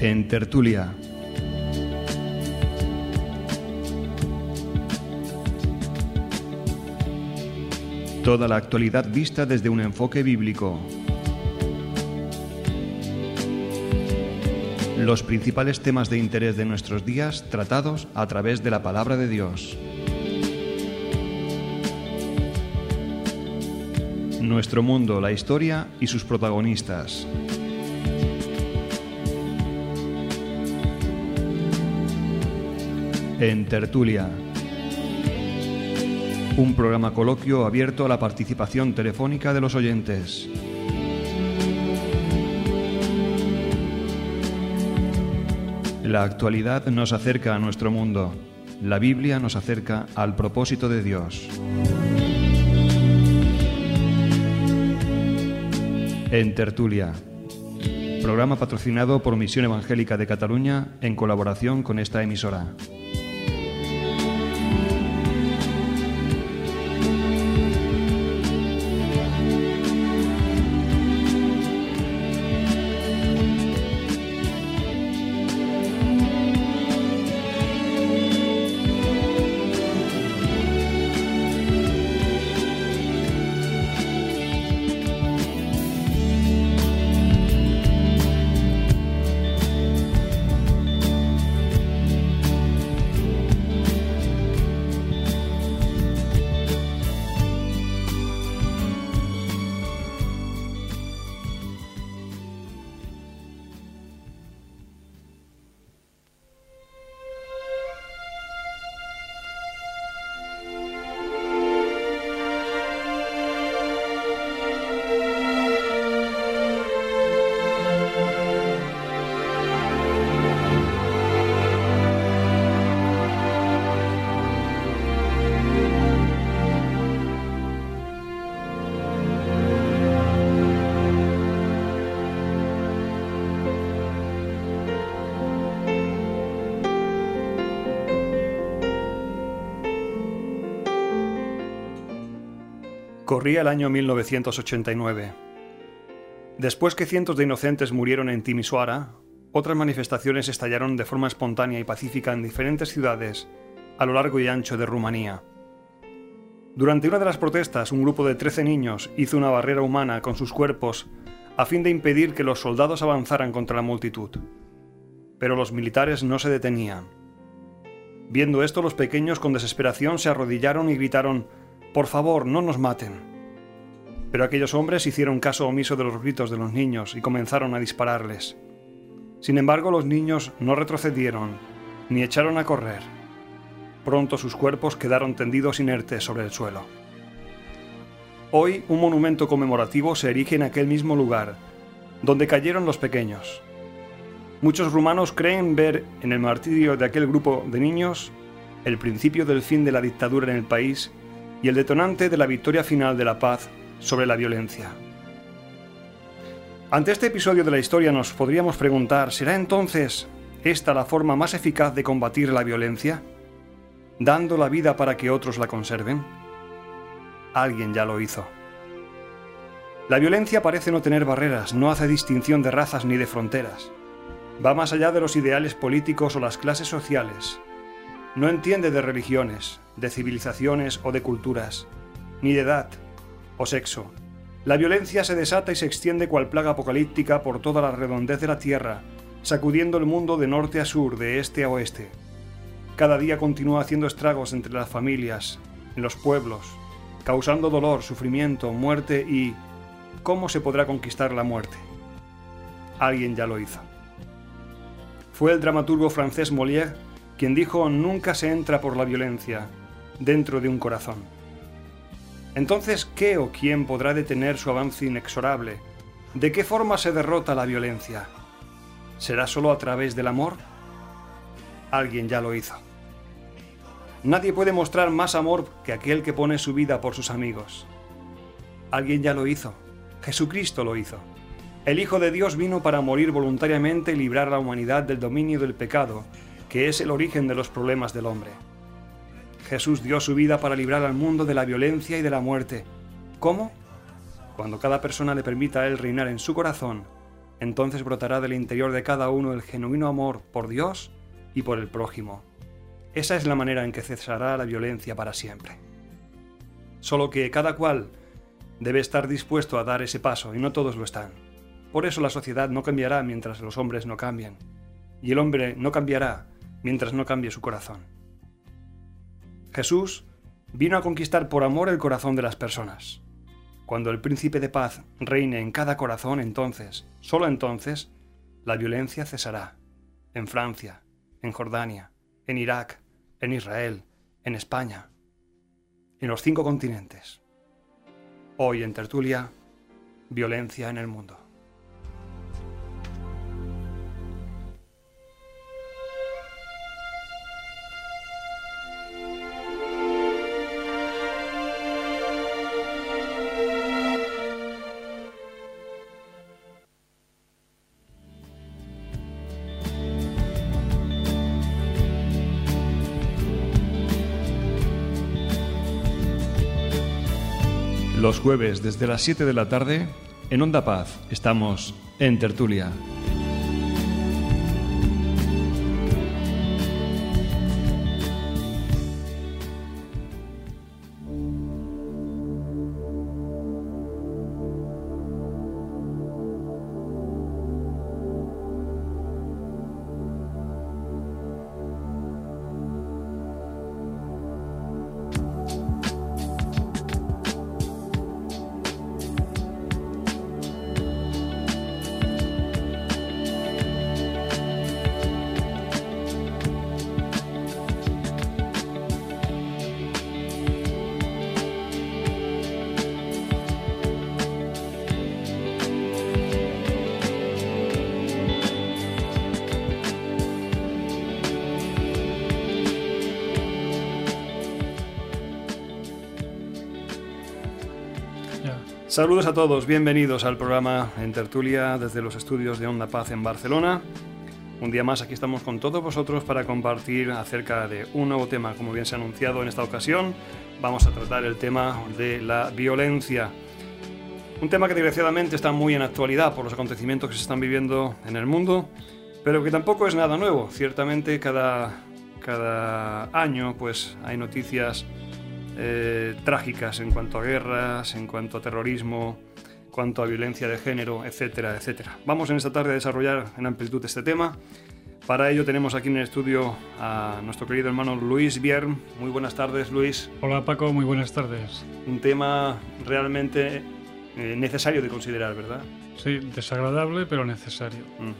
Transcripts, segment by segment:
En tertulia. Toda la actualidad vista desde un enfoque bíblico. Los principales temas de interés de nuestros días tratados a través de la palabra de Dios. Nuestro mundo, la historia y sus protagonistas. En tertulia. Un programa coloquio abierto a la participación telefónica de los oyentes. La actualidad nos acerca a nuestro mundo. La Biblia nos acerca al propósito de Dios. En tertulia. Programa patrocinado por Misión Evangélica de Cataluña en colaboración con esta emisora. Corría el año 1989. Después que cientos de inocentes murieron en Timișoara, otras manifestaciones estallaron de forma espontánea y pacífica en diferentes ciudades a lo largo y ancho de Rumanía. Durante una de las protestas, un grupo de 13 niños hizo una barrera humana con sus cuerpos a fin de impedir que los soldados avanzaran contra la multitud. Pero los militares no se detenían. Viendo esto, los pequeños con desesperación se arrodillaron y gritaron: «Por favor, no nos maten». Pero aquellos hombres hicieron caso omiso de los gritos de los niños y comenzaron a dispararles. Sin embargo, los niños no retrocedieron ni echaron a correr. Pronto sus cuerpos quedaron tendidos inertes sobre el suelo. Hoy, un monumento conmemorativo se erige en aquel mismo lugar, donde cayeron los pequeños. Muchos rumanos creen ver en el martirio de aquel grupo de niños el principio del fin de la dictadura en el país y el detonante de la victoria final de la paz sobre la violencia. Ante este episodio de la historia nos podríamos preguntar: ¿será entonces esta la forma más eficaz de combatir la violencia? ¿Dando la vida para que otros la conserven? Alguien ya lo hizo. La violencia parece no tener barreras, no hace distinción de razas ni de fronteras. Va más allá de los ideales políticos o las clases sociales. No entiende de religiones, de civilizaciones o de culturas, ni de edad o sexo. La violencia se desata y se extiende cual plaga apocalíptica por toda la redondez de la tierra, sacudiendo el mundo de norte a sur, de este a oeste. Cada día continúa haciendo estragos entre las familias, en los pueblos, causando dolor, sufrimiento, muerte y... ¿cómo se podrá conquistar la muerte? Alguien ya lo hizo. Fue el dramaturgo francés Molière quien dijo: «Nunca se entra por la violencia dentro de un corazón». Entonces, ¿qué o quién podrá detener su avance inexorable? ¿De qué forma se derrota la violencia? ¿Será solo a través del amor? Alguien ya lo hizo. Nadie puede mostrar más amor que aquel que pone su vida por sus amigos. Alguien ya lo hizo. Jesucristo lo hizo. El Hijo de Dios vino para morir voluntariamente y librar a la humanidad del dominio del pecado, que es el origen de los problemas del hombre. Jesús dio su vida para librar al mundo de la violencia y de la muerte. ¿Cómo? Cuando cada persona le permita a Él reinar en su corazón, entonces brotará del interior de cada uno el genuino amor por Dios y por el prójimo. Esa es la manera en que cesará la violencia para siempre. Solo que cada cual debe estar dispuesto a dar ese paso, y no todos lo están. Por eso la sociedad no cambiará mientras los hombres no cambien, y el hombre no cambiará mientras no cambie su corazón. Jesús vino a conquistar por amor el corazón de las personas. Cuando el príncipe de paz reine en cada corazón, entonces, solo entonces, la violencia cesará. En Francia, en Jordania, en Irak, en Israel, en España, en los 5 continentes. Hoy en Tertulia, violencia en el mundo. Los jueves desde las 7 de la tarde, en Onda Paz, estamos en Tertulia. Saludos a todos, bienvenidos al programa En Tertulia desde los estudios de Onda Paz en Barcelona. Un día más aquí estamos con todos vosotros para compartir acerca de un nuevo tema. Como bien se ha anunciado en esta ocasión, vamos a tratar el tema de la violencia. Un tema que desgraciadamente está muy en actualidad por los acontecimientos que se están viviendo en el mundo, pero que tampoco es nada nuevo. Ciertamente cada año pues hay noticias trágicas en cuanto a guerras, en cuanto a terrorismo, en cuanto a violencia de género, etcétera, etcétera. Vamos en esta tarde a desarrollar en amplitud este tema. Para ello tenemos aquí en el estudio a nuestro querido hermano Luis Biern. Muy buenas tardes, Luis. Hola, Paco, muy buenas tardes. Un tema realmente necesario de considerar, ¿verdad? Sí, desagradable pero necesario.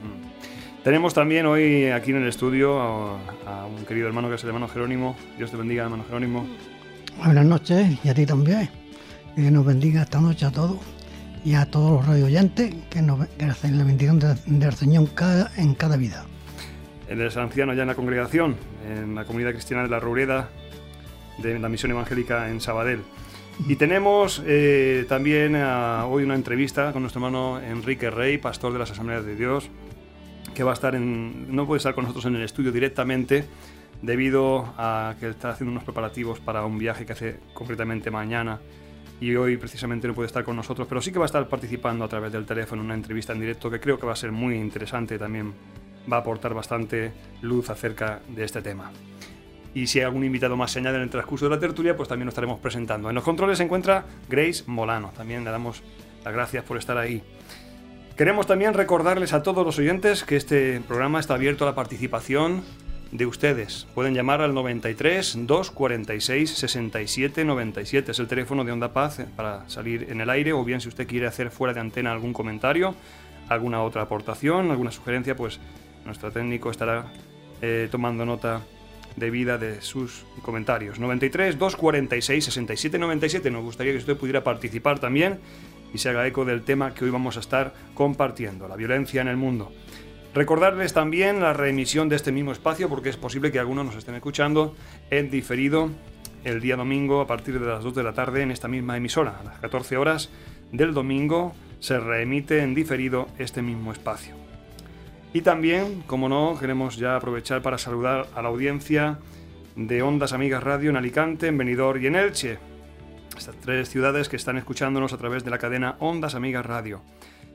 Tenemos también hoy aquí en el estudio a un querido hermano que es el hermano Jerónimo. Dios te bendiga, hermano Jerónimo. Buenas noches, y a ti también. Que nos bendiga esta noche a todos y a todos los radio oyentes que hacen la bendición del Señor en cada vida. Él es anciano ya en la congregación, en la comunidad cristiana de la Roureda, de la Misión Evangélica en Sabadell. Y tenemos también hoy una entrevista con nuestro hermano Enrique Rey, pastor de las Asambleas de Dios, que va a estar no puede estar con nosotros en el estudio directamente, debido a que está haciendo unos preparativos para un viaje que hace concretamente mañana y hoy precisamente no puede estar con nosotros, pero sí que va a estar participando a través del teléfono en una entrevista en directo que creo que va a ser muy interesante, también va a aportar bastante luz acerca de este tema. Y si hay algún invitado más se añade en el transcurso de la tertulia, pues también lo estaremos presentando. En los controles se encuentra Grace Molano, también le damos las gracias por estar ahí. Queremos también recordarles a todos los oyentes que este programa está abierto a la participación de ustedes. Pueden llamar al 93 246 67 97, es el teléfono de Onda Paz para salir en el aire, o bien si usted quiere hacer fuera de antena algún comentario, alguna otra aportación, alguna sugerencia, pues nuestro técnico estará tomando nota debida de sus comentarios. 93 246 67 97, nos gustaría que usted pudiera participar también y se haga eco del tema que hoy vamos a estar compartiendo, la violencia en el mundo. Recordarles también la reemisión de este mismo espacio, porque es posible que algunos nos estén escuchando en diferido el día domingo a partir de las 2 de la tarde en esta misma emisora. A las 14 horas del domingo se reemite en diferido este mismo espacio. Y también, como no, queremos ya aprovechar para saludar a la audiencia de Ondas Amigas Radio en Alicante, en Benidorm y en Elche. Estas 3 ciudades que están escuchándonos a través de la cadena Ondas Amigas Radio.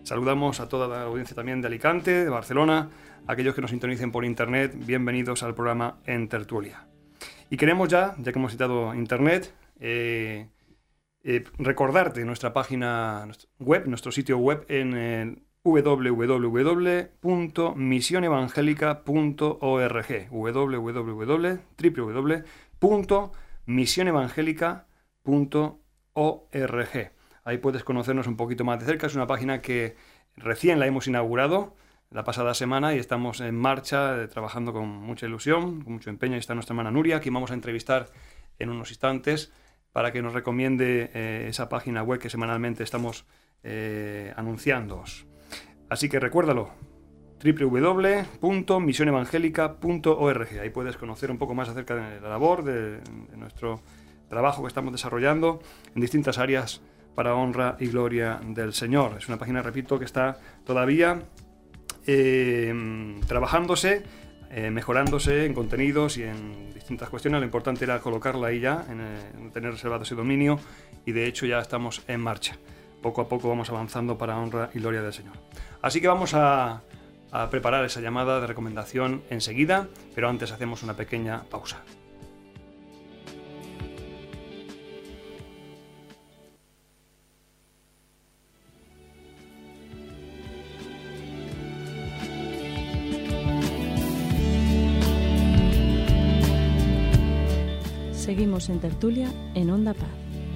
Saludamos a toda la audiencia también de Alicante, de Barcelona, aquellos que nos sintonicen por internet, bienvenidos al programa En Tertulia. Y queremos ya que hemos citado internet, recordarte nuestra página web, nuestro sitio web en www.misionevangelica.org, www.misionevangelica.org. Ahí puedes conocernos un poquito más de cerca. Es una página que recién la hemos inaugurado la pasada semana y estamos en marcha, trabajando con mucha ilusión, con mucho empeño. Ahí está nuestra hermana Nuria, que vamos a entrevistar en unos instantes para que nos recomiende esa página web que semanalmente estamos anunciándoos. Así que recuérdalo, www.misionevangelica.org. Ahí puedes conocer un poco más acerca de la labor, de nuestro trabajo que estamos desarrollando en distintas áreas para honra y gloria del Señor. Es una página, repito, que está todavía trabajándose, mejorándose en contenidos y en distintas cuestiones. Lo importante era colocarla ahí ya, tener reservado ese dominio, y de hecho ya estamos en marcha. Poco a poco vamos avanzando para honra y gloria del Señor. Así que vamos a preparar esa llamada de recomendación enseguida, pero antes hacemos una pequeña pausa. Seguimos en tertulia en Onda Paz.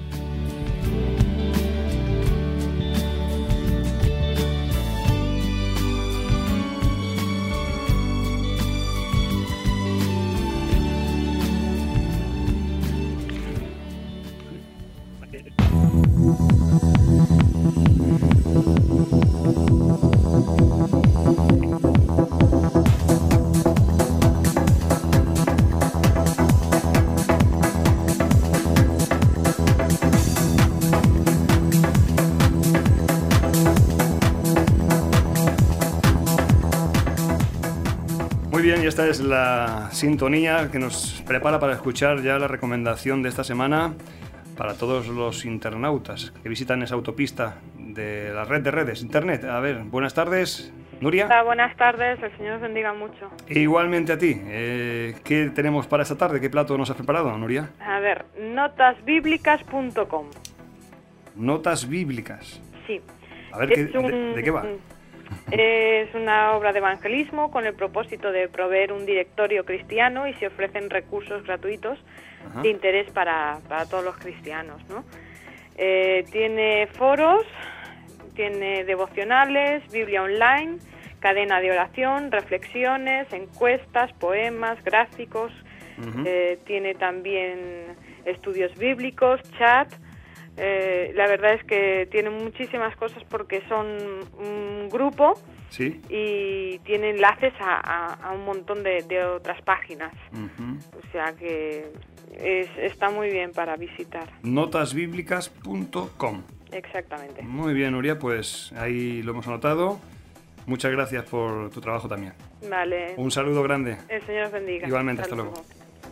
Y esta es la sintonía que nos prepara para escuchar ya la recomendación de esta semana para todos los internautas que visitan esa autopista de la red de redes, internet. A ver, buenas tardes, Nuria. Hola, buenas tardes, el Señor os bendiga mucho. Igualmente a ti. ¿Qué tenemos para esta tarde? ¿Qué plato nos has preparado, Nuria? A ver, notasbiblicas.com. Notas bíblicas. Sí. A ver, ¿de qué va? Es una obra de evangelismo con el propósito de proveer un directorio cristiano, y se ofrecen recursos gratuitos de interés para todos los cristianos, ¿no? Tiene foros, tiene devocionales, Biblia online, cadena de oración, reflexiones, encuestas, poemas, gráficos. Tiene también estudios bíblicos, chat. La verdad es que tiene muchísimas cosas porque son un grupo. ¿Sí? Y tiene enlaces a un montón de otras páginas. O sea que está muy bien para visitar. Notasbiblicas.com. Exactamente. Muy bien, Nuria, pues ahí lo hemos anotado. Muchas gracias por tu trabajo también. Vale. Un saludo grande. El Señor os bendiga. Igualmente, hasta luego.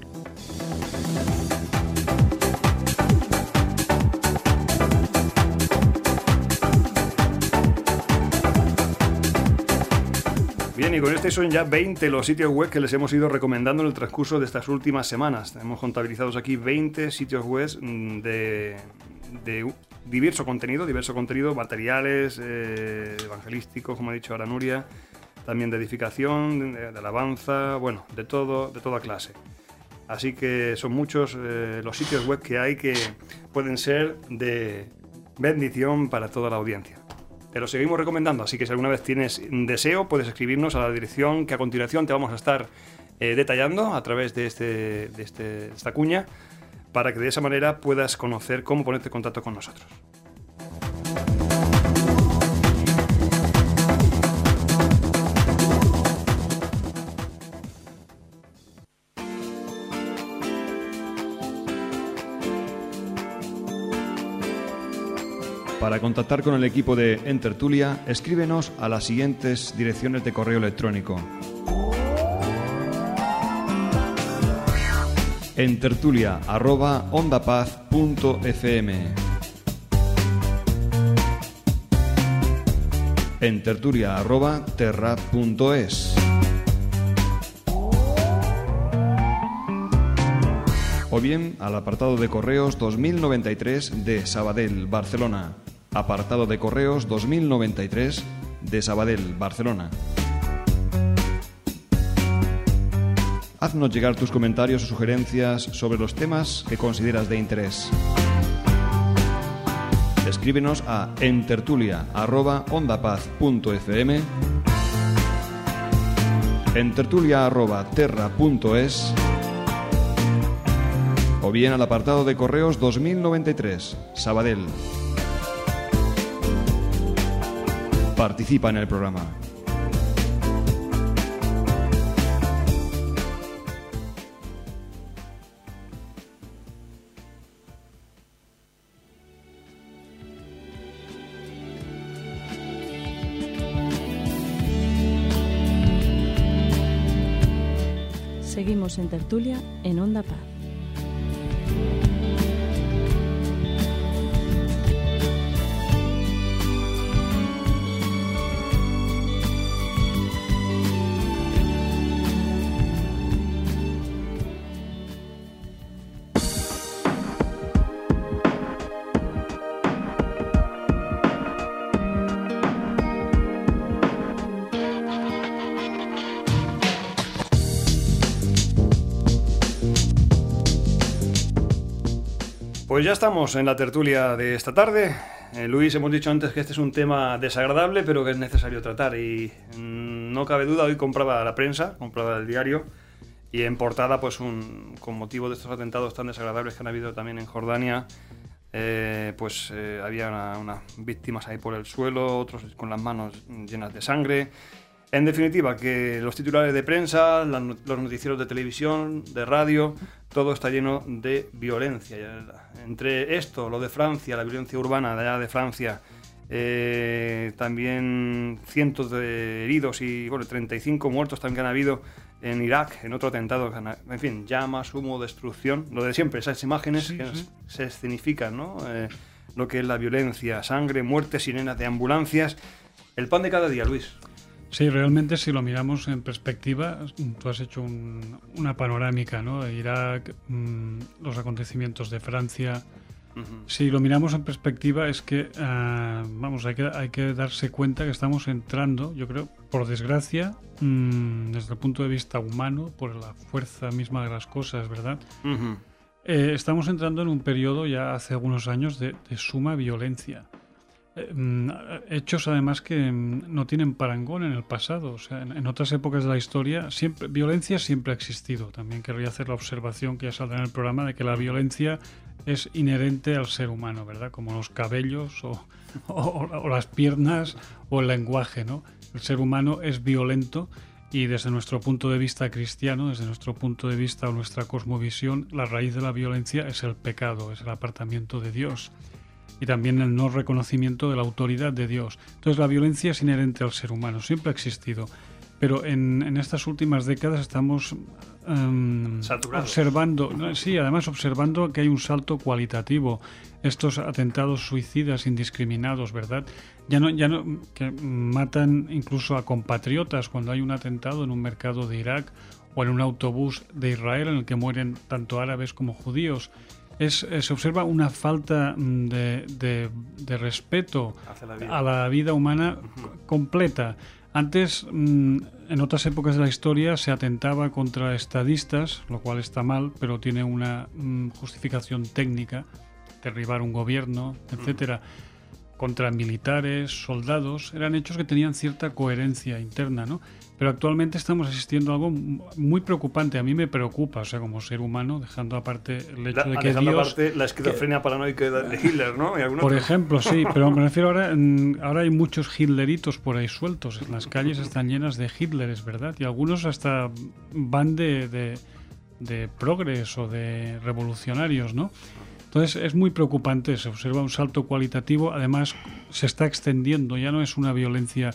Bien, y con este son ya 20 los sitios web que les hemos ido recomendando en el transcurso de estas últimas semanas. Hemos contabilizado aquí 20 sitios web de diverso contenido, materiales evangelísticos, como ha dicho ahora Nuria, también de edificación, de alabanza, bueno, de toda clase. Así que son muchos los sitios web que hay que pueden ser de bendición para toda la audiencia. Te lo seguimos recomendando, así que si alguna vez tienes deseo, puedes escribirnos a la dirección que a continuación te vamos a estar detallando a través de esta cuña, para que de esa manera puedas conocer cómo ponerte en contacto con nosotros. Para contactar con el equipo de En Tertulia, escríbenos a las siguientes direcciones de correo electrónico: entertulia@ondapaz.fm, en tertulia@terra.es. O bien al apartado de correos 2093 de Sabadell, Barcelona. Apartado de correos 2093 de Sabadell, Barcelona. Haznos llegar tus comentarios o sugerencias sobre los temas que consideras de interés. Escríbenos a entertulia@ondapaz.fm, entertulia@terra.es o bien al apartado de correos 2093, Sabadell. Participa en el programa. Seguimos en tertulia en Onda Paz. Pues ya estamos en la tertulia de esta tarde. Luis, hemos dicho antes que este es un tema desagradable, pero que es necesario tratar. Y no cabe duda, hoy compraba la prensa, compraba el diario, y en portada, pues con motivo de estos atentados tan desagradables que han habido también en Jordania, había unas víctimas ahí por el suelo, otros con las manos llenas de sangre. En definitiva, que los titulares de prensa, los noticieros de televisión, de radio, todo está lleno de violencia. Entre esto, lo de Francia, la violencia urbana de allá de Francia, también cientos de heridos y 35 muertos también que han habido en Irak, en otro atentado. En fin, llamas, humo, destrucción, lo de siempre, esas imágenes sí. Se escenifican, ¿no? Lo que es la violencia, sangre, muerte, sirenas de ambulancias. El pan de cada día, Luis. Sí, realmente si lo miramos en perspectiva, tú has hecho una panorámica, ¿no? De Irak, los acontecimientos de Francia. Uh-huh. Si lo miramos en perspectiva es que, hay que darse cuenta que estamos entrando, yo creo, por desgracia, desde el punto de vista humano, por la fuerza misma de las cosas, ¿verdad? Uh-huh. Estamos entrando en un periodo ya hace algunos años de suma violencia. Hechos además que no tienen parangón en el pasado. O sea, en otras épocas de la historia violencia siempre ha existido. También querría hacer la observación que ya saldrá en el programa de que la violencia es inherente al ser humano, ¿verdad? Como los cabellos o las piernas o el lenguaje, ¿no? El ser humano es violento y desde nuestro punto de vista cristiano, desde nuestro punto de vista o nuestra cosmovisión, la raíz de la violencia es el pecado, es el apartamiento de Dios. Y también el no reconocimiento de la autoridad de Dios. Entonces la violencia es inherente al ser humano, siempre ha existido. Pero en estas últimas décadas estamos observando, ¿no? Sí, además observando que hay un salto cualitativo. Estos atentados suicidas indiscriminados, ¿verdad? Ya no que matan incluso a compatriotas cuando hay un atentado en un mercado de Irak o en un autobús de Israel en el que mueren tanto árabes como judíos. Se observa una falta de respeto a la vida humana completa. Antes, en otras épocas de la historia, se atentaba contra estadistas, lo cual está mal, pero tiene una justificación técnica, derribar un gobierno, etcétera. Contra militares, soldados, eran hechos que tenían cierta coherencia interna, ¿no? Pero actualmente estamos asistiendo a algo muy preocupante. A mí me preocupa, o sea, como ser humano, dejando aparte el hecho de que dejando Dios... aparte la esquizofrenia paranoica de Hitler, ¿no? Por ejemplo, sí, pero me refiero ahora hay muchos hitleritos por ahí sueltos. Las calles están llenas de Hitleres, ¿verdad? Y algunos hasta van de progres o de revolucionarios, ¿no? Entonces es muy preocupante, se observa un salto cualitativo, además se está extendiendo, ya no es una violencia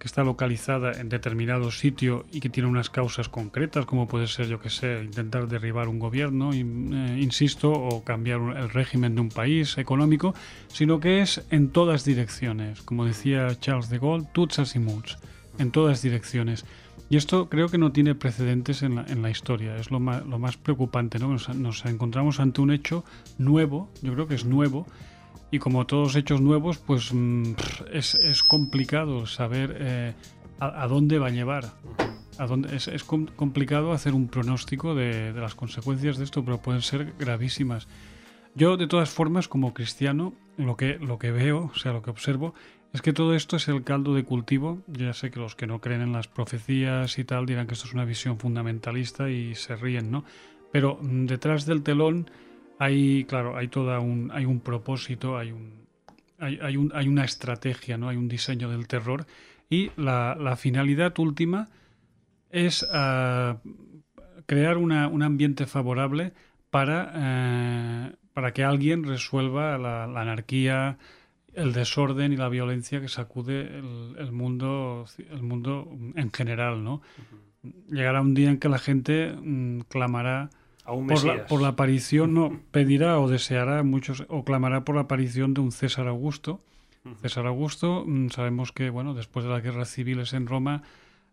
que está localizada en determinado sitio y que tiene unas causas concretas, como puede ser, yo que sé, intentar derribar un gobierno, insisto, o cambiar el régimen de un país económico, sino que es en todas direcciones. Como decía Charles de Gaulle, tots azimuts, en todas direcciones. Y esto creo que no tiene precedentes en la historia. Es lo más preocupante, ¿no? Nos encontramos ante un hecho nuevo, yo creo que es nuevo, y como todos hechos nuevos, pues es complicado saber a dónde va a llevar. Es complicado hacer un pronóstico de las consecuencias de esto, pero pueden ser gravísimas. Yo, de todas formas, como cristiano, lo que veo, o sea, lo que observo, es que todo esto es el caldo de cultivo. Yo ya sé que los que no creen en las profecías y tal dirán que esto es una visión fundamentalista y se ríen, ¿no? Pero detrás del telón hay un propósito, hay una estrategia, ¿no? Hay un diseño del terror, y la finalidad última es crear un ambiente favorable para que alguien resuelva la anarquía, el desorden y la violencia que sacude el mundo en general, ¿no? Llegará un día en que la gente clamará por la aparición, no, pedirá o deseará muchos, o clamará por la aparición de un César Augusto. César Augusto, sabemos que, bueno, después de las guerras civiles en Roma,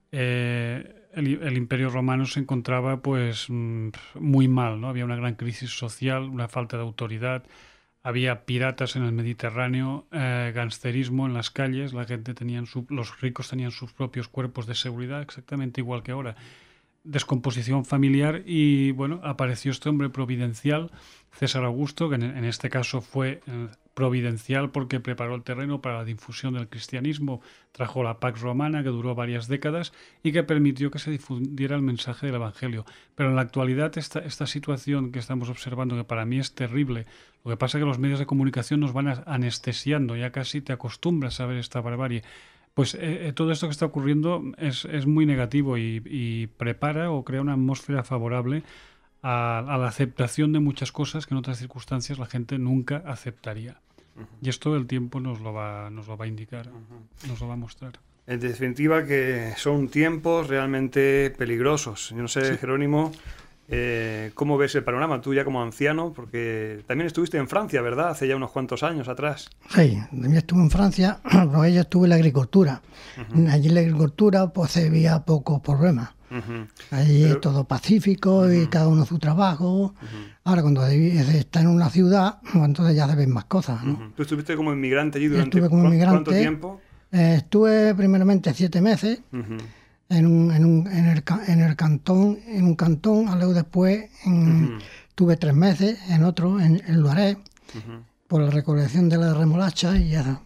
el Imperio Romano se encontraba pues muy mal, ¿no? Había una gran crisis social, una falta de autoridad, había piratas en el Mediterráneo, gangsterismo en las calles, los ricos tenían sus propios cuerpos de seguridad, exactamente igual que ahora. Descomposición familiar, y bueno, apareció este hombre providencial, César Augusto, que en este caso fue providencial porque preparó el terreno para la difusión del cristianismo, trajo la Pax Romana, que duró varias décadas y que permitió que se difundiera el mensaje del Evangelio. Pero en la actualidad esta situación que estamos observando, que para mí es terrible, lo que pasa es que los medios de comunicación nos van anestesiando, ya casi te acostumbras a ver esta barbarie. Pues todo esto que está ocurriendo es muy negativo y prepara o crea una atmósfera favorable a la aceptación de muchas cosas que en otras circunstancias la gente nunca aceptaría. Y esto el tiempo nos lo va a indicar, nos lo va a mostrar. En definitiva, que son tiempos realmente peligrosos. Yo no sé, sí. Jerónimo, ¿cómo ves el panorama? Tú ya como anciano, porque también estuviste en Francia, ¿verdad? Hace ya unos cuantos años atrás. Sí, también estuve en Francia, pero yo estuve en la agricultura. Allí en la agricultura pues había pocos problemas. Allí es todo pacífico y cada uno su trabajo. Ahora cuando está en una ciudad, pues, entonces ya se ven más cosas, ¿no? ¿Tú estuviste como inmigrante allí durante ¿cuánto tiempo? Estuve primeramente 7 meses en el cantón, luego después tuve 3 meses en otro, en Loiret, por la recolección de la remolacha y ya.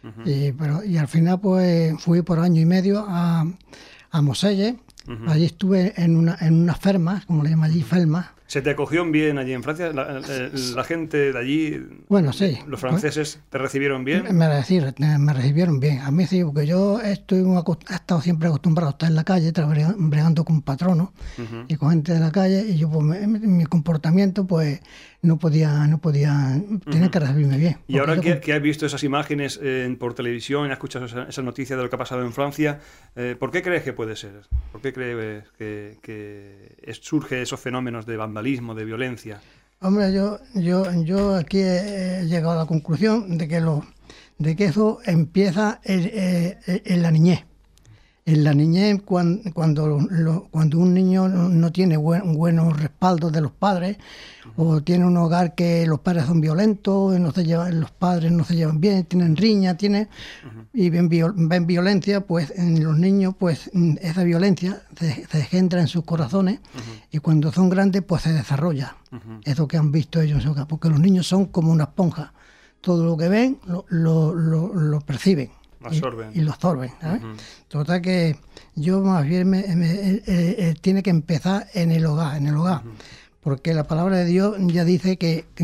Y al final pues fui por año y medio a Moselle. Allí estuve en unas fermas, como le llaman allí, fermas. ¿Se te acogió bien allí en Francia? La gente de allí, bueno, sí. ¿Los franceses te recibieron bien? Me recibieron bien. A mí sí, porque yo he estado siempre acostumbrado a estar en la calle, bregando con patronos y con gente de la calle, y yo pues, mi comportamiento pues no podía tenía que recibirme bien. Y ahora que has visto esas imágenes por televisión y has escuchado esa noticia de lo que ha pasado en Francia, ¿por qué crees que puede ser? ¿Por qué crees que surge esos fenómenos de vandalismo, de violencia? Hombre, yo aquí he llegado a la conclusión de que eso empieza en la niñez. En la niñez, cuando un niño no tiene buenos respaldos de los padres, o tiene un hogar que los padres son violentos, los padres no se llevan bien, tienen riña, y ven violencia, pues en los niños pues esa violencia se engendra en sus corazones, y cuando son grandes pues se desarrolla. Eso que han visto ellos, porque los niños son como una esponja. Todo lo que ven lo perciben. Y lo absorben, ¿sabes? Total que yo más bien tiene que empezar en el hogar, porque la palabra de Dios ya dice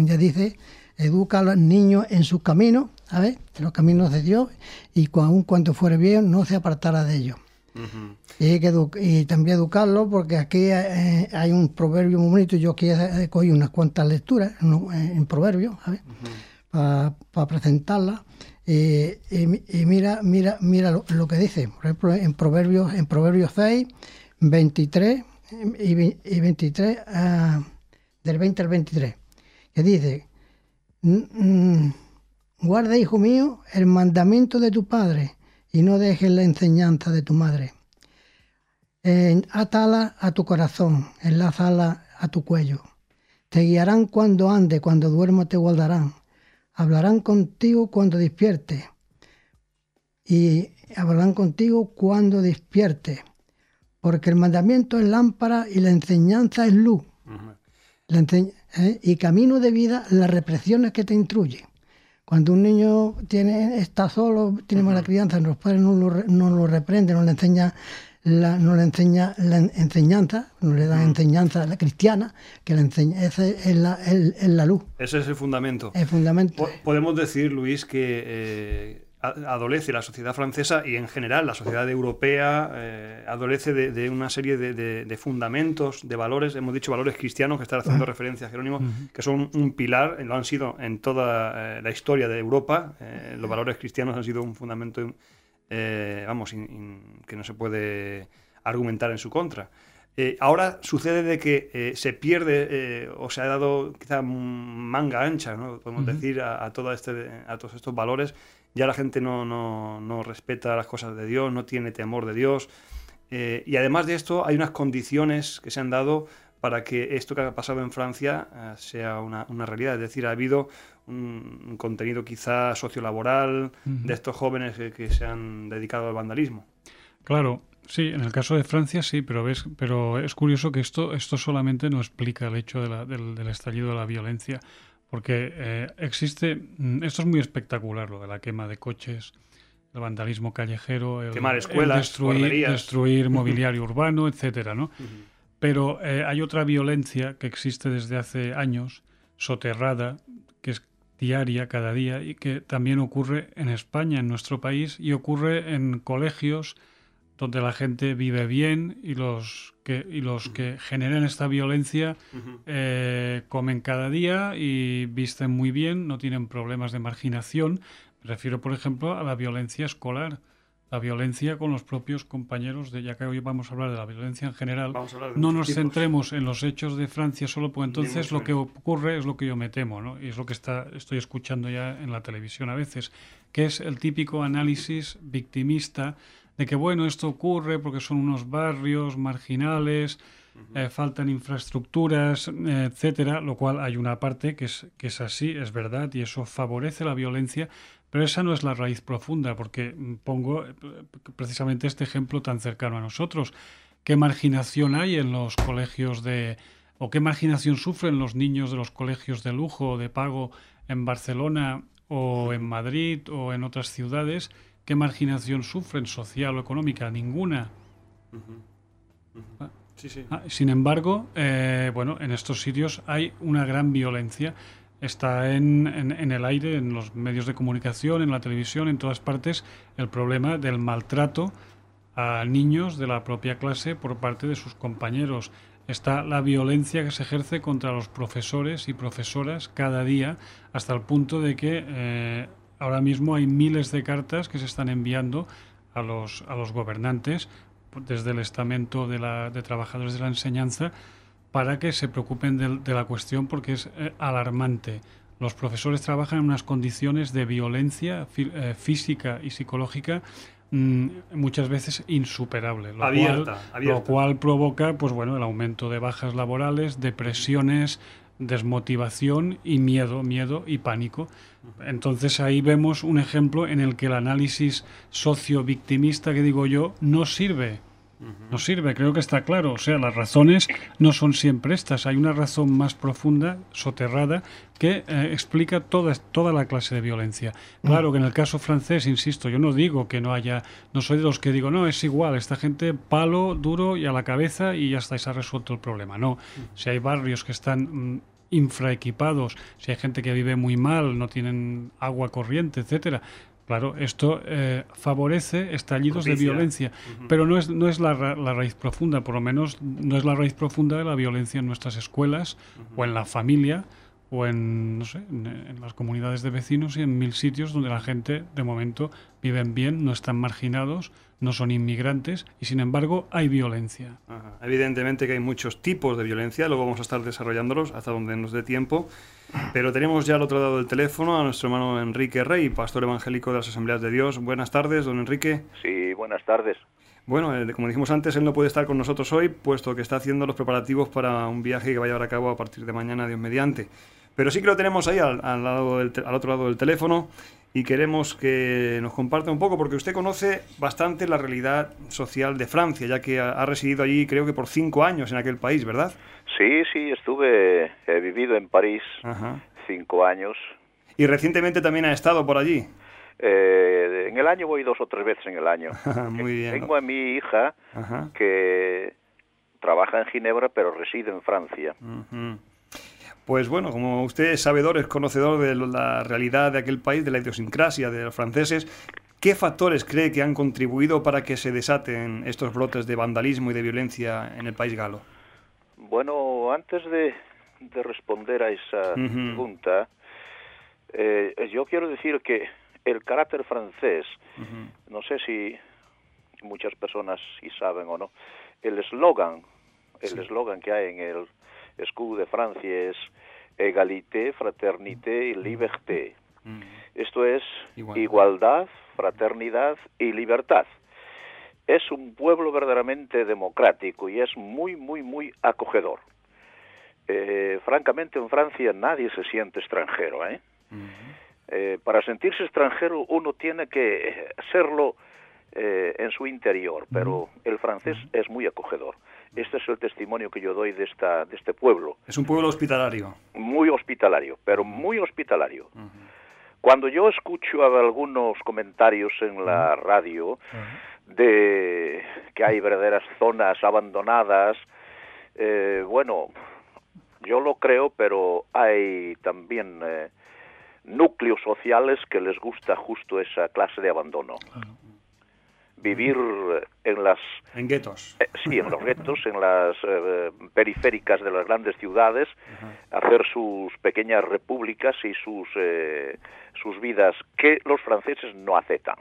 educa a los niños en sus caminos, ¿sabes? En los caminos de Dios, y aun cuando fuere bien no se apartará de ellos. Y también educarlo, porque aquí hay un proverbio muy bonito. Yo aquí he cogido unas cuantas lecturas en proverbios, ¿sabes? presentarla. Y mira lo que dice, por ejemplo, en Proverbios 6, 23 y 23, del 20 al 23, que dice: guarda, hijo mío, el mandamiento de tu padre, y no dejes la enseñanza de tu madre. Atala a tu corazón, enlázala a tu cuello. Te guiarán cuando ande, cuando duermo te guardarán. Hablarán contigo cuando despierte. Y hablarán contigo cuando despierte. Porque el mandamiento es lámpara y la enseñanza es luz. Uh-huh. Y camino de vida, las represiones que te instruye. Cuando un niño está solo, tiene mala crianza, los padres no lo reprenden, no le enseña la enseñanza, no le dan enseñanza a la cristiana, que la enseña, ese es la luz. Ese es el fundamento. El fundamento. Podemos decir, Luis, que adolece la sociedad francesa y en general la sociedad europea adolece de una serie de fundamentos, de valores, hemos dicho valores cristianos, que está haciendo referencia a Jerónimo, que son un pilar, lo han sido en toda la historia de Europa. Los valores cristianos han sido un fundamento que no se puede argumentar en su contra. Ahora sucede de que se pierde o se ha dado quizá manga ancha, ¿no? Podemos decir, a todos estos valores. Ya la gente no respeta las cosas de Dios, no tiene temor de Dios. Y además de esto, hay unas condiciones que se han dado para que esto que ha pasado en Francia sea una realidad. Es decir, ha habido un contenido quizá sociolaboral de estos jóvenes que se han dedicado al vandalismo. Claro, sí, en el caso de Francia sí, pero es curioso que esto solamente no explica el hecho del estallido de la violencia, porque existe, esto es muy espectacular, lo de la quema de coches, el vandalismo callejero, quemar escuelas, destruir mobiliario urbano, etcétera, ¿no? Pero hay otra violencia que existe desde hace años, soterrada, que es diaria, cada día, y que también ocurre en España, en nuestro país, y ocurre en colegios donde la gente vive bien y los que generan esta violencia comen cada día y visten muy bien, no tienen problemas de marginación. Me refiero, por ejemplo, a la violencia escolar, la violencia con los propios compañeros, ya que hoy vamos a hablar de la violencia en general. No nos centremos en los hechos de Francia solo, pues entonces lo que ocurre es lo que yo me temo, ¿no? Y es lo que estoy escuchando ya en la televisión a veces, que es el típico análisis victimista de que, bueno, esto ocurre porque son unos barrios marginales, faltan infraestructuras, etcétera, lo cual hay una parte que es así, es verdad, y eso favorece la violencia, pero esa no es la raíz profunda, porque pongo precisamente este ejemplo tan cercano a nosotros. ¿Qué marginación hay en los colegios o qué marginación sufren los niños de los colegios de lujo o de pago en Barcelona o en Madrid o en otras ciudades? ¿Qué marginación sufren social o económica? Ninguna. Sí. Sin embargo, en estos sitios hay una gran violencia. Está en el aire, en los medios de comunicación, en la televisión, en todas partes, el problema del maltrato a niños de la propia clase por parte de sus compañeros. Está la violencia que se ejerce contra los profesores y profesoras cada día, hasta el punto de que ahora mismo hay miles de cartas que se están enviando a los gobernantes desde el estamento de trabajadores de la enseñanza para que se preocupen de la cuestión, porque es alarmante. Los profesores trabajan en unas condiciones de violencia física y psicológica muchas veces insuperable, lo cual provoca el aumento de bajas laborales, depresiones, desmotivación y miedo y pánico. Entonces ahí vemos un ejemplo en el que el análisis socio-victimista, que digo yo, no sirve. No sirve, creo que está claro. O sea, las razones no son siempre estas. Hay una razón más profunda, soterrada, que explica toda la clase de violencia. Claro que en el caso francés, insisto, yo no digo que no soy de los que digo, no, es igual, esta gente palo duro y a la cabeza y ya está, y se ha resuelto el problema. No, si hay barrios que están infraequipados, si hay gente que vive muy mal, no tienen agua corriente, etcétera. Claro, esto favorece estallidos de violencia, pero no es la raíz profunda, por lo menos no es la raíz profunda de la violencia en nuestras escuelas o en la familia o en, no sé, en las comunidades de vecinos y en 1000 sitios donde la gente, de momento, viven bien, no están marginados, no son inmigrantes y, sin embargo, hay violencia. Ajá. Evidentemente que hay muchos tipos de violencia, luego vamos a estar desarrollándolos hasta donde nos dé tiempo, pero tenemos ya al otro lado del teléfono a nuestro hermano Enrique Rey, pastor evangélico de las Asambleas de Dios. Buenas tardes, don Enrique. Sí, buenas tardes. Bueno, como dijimos antes, él no puede estar con nosotros hoy, puesto que está haciendo los preparativos para un viaje que va a llevar a cabo a partir de mañana, Dios mediante. Pero sí que lo tenemos ahí al otro lado del teléfono y queremos que nos comparta un poco, porque usted conoce bastante la realidad social de Francia, ya que ha residido allí creo que por 5 años en aquel país, ¿verdad? Sí, he vivido en París. Ajá. 5 años. ¿Y recientemente también ha estado por allí? En el año voy 2 o 3 veces en el año. Muy bien. Tengo a mi hija que trabaja en Ginebra, pero reside en Francia. Uh-huh. Pues bueno, como usted es sabedor, es conocedor de la realidad de aquel país, de la idiosincrasia de los franceses, ¿qué factores cree que han contribuido para que se desaten estos brotes de vandalismo y de violencia en el país galo? Bueno, antes de responder a esa pregunta, yo quiero decir que el carácter francés, no sé si muchas personas sí saben o no, el eslogan que hay en el escudo de Francia es égalité, fraternité y liberté. Esto es igualdad, fraternidad y libertad. Es un pueblo verdaderamente democrático y es muy, muy, muy acogedor. Francamente, en Francia nadie se siente extranjero, para sentirse extranjero uno tiene que serlo en su interior, pero el francés es muy acogedor. Este es el testimonio que yo doy de este pueblo. Es un pueblo hospitalario. Muy hospitalario, pero muy hospitalario. Cuando yo escucho algunos comentarios en la radio de que hay verdaderas zonas abandonadas, bueno, yo lo creo, pero hay también núcleos sociales que les gusta justo esa clase de abandono. Vivir en guetos. Sí, en los guetos, en las periféricas de las grandes ciudades, hacer sus pequeñas repúblicas y sus vidas que los franceses no aceptan.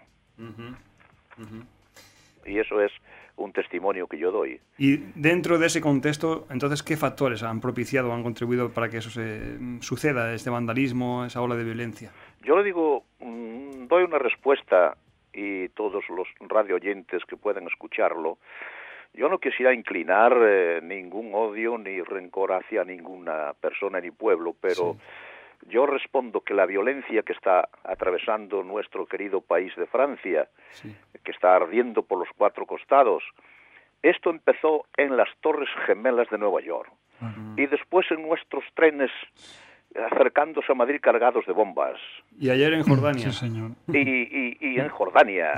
Y eso es un testimonio que yo doy. Y dentro de ese contexto, entonces, ¿qué factores han propiciado, han contribuido para que eso suceda, este vandalismo, esa ola de violencia? Yo le digo, doy una respuesta, y todos los radio oyentes que puedan escucharlo, yo no quisiera inclinar ningún odio ni rencor hacia ninguna persona ni pueblo, pero yo respondo que la violencia que está atravesando nuestro querido país de Francia, que está ardiendo por los 4 costados, esto empezó en las Torres Gemelas de Nueva York, y después en nuestros trenes acercándose a Madrid cargados de bombas. Y ayer en Jordania. Sí, señor. Y en Jordania.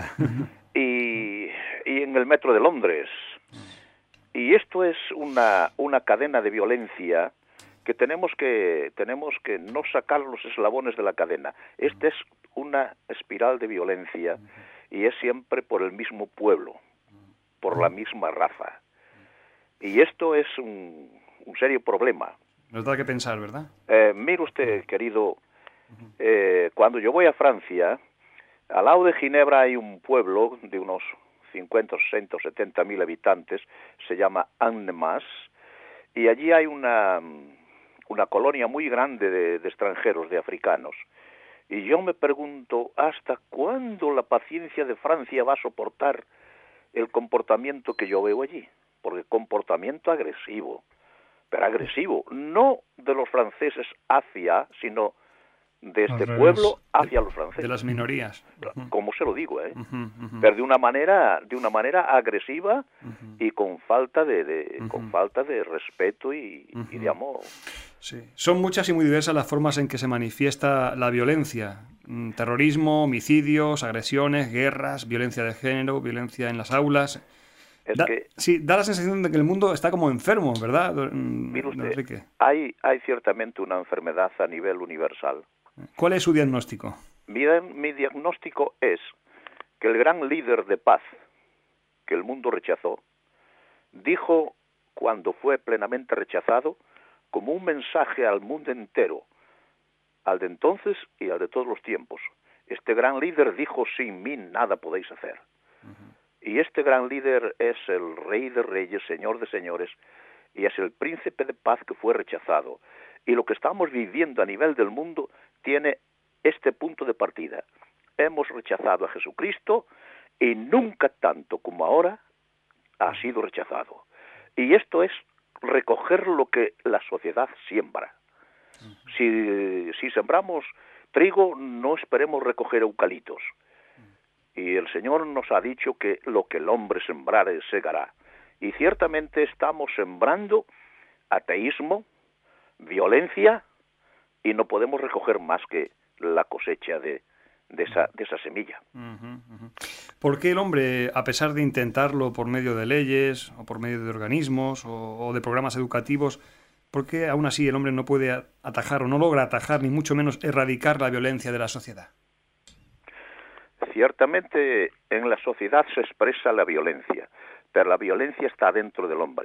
y en el metro de Londres. Y esto es una cadena de violencia que tenemos que no sacar los eslabones de la cadena. Esta es una espiral de violencia y es siempre por el mismo pueblo, por la misma raza. Y esto es un serio problema. Nos da que pensar, ¿verdad? Mire usted, querido, cuando yo voy a Francia, al lado de Ginebra hay un pueblo de unos 50, 60, 70 mil habitantes, se llama Annemasse, y allí hay una colonia muy grande de extranjeros, de africanos. Y yo me pregunto, ¿hasta cuándo la paciencia de Francia va a soportar el comportamiento que yo veo allí? Porque comportamiento agresivo, pero agresivo, no de los franceses sino de este pueblo hacia los franceses. De las minorías. Como se lo digo, pero de una manera agresiva y con falta de respeto y de amor. Sí. Son muchas y muy diversas las formas en que se manifiesta la violencia. Terrorismo, homicidios, agresiones, guerras, violencia de género, violencia en las aulas. Da la sensación de que el mundo está como enfermo, ¿verdad, mire usted, Enrique? Hay ciertamente una enfermedad a nivel universal. ¿Cuál es su diagnóstico? Mi diagnóstico es que el gran líder de paz que el mundo rechazó, dijo cuando fue plenamente rechazado, como un mensaje al mundo entero, al de entonces y al de todos los tiempos. Este gran líder dijo: sin mí nada podéis hacer. Y este gran líder es el Rey de Reyes, Señor de Señores, y es el Príncipe de Paz que fue rechazado. Y lo que estamos viviendo a nivel del mundo tiene este punto de partida. Hemos rechazado a Jesucristo y nunca tanto como ahora ha sido rechazado. Y esto es recoger lo que la sociedad siembra. Si sembramos trigo, no esperemos recoger eucaliptos. Y el Señor nos ha dicho que lo que el hombre sembrare segará. Y ciertamente estamos sembrando ateísmo, violencia, y no podemos recoger más que la cosecha de esa semilla. ¿Por qué el hombre, a pesar de intentarlo por medio de leyes, o por medio de organismos, o de programas educativos, por qué aún así el hombre no puede atajar, o no logra atajar, ni mucho menos erradicar la violencia de la sociedad? Ciertamente en la sociedad se expresa la violencia, pero la violencia está dentro del hombre.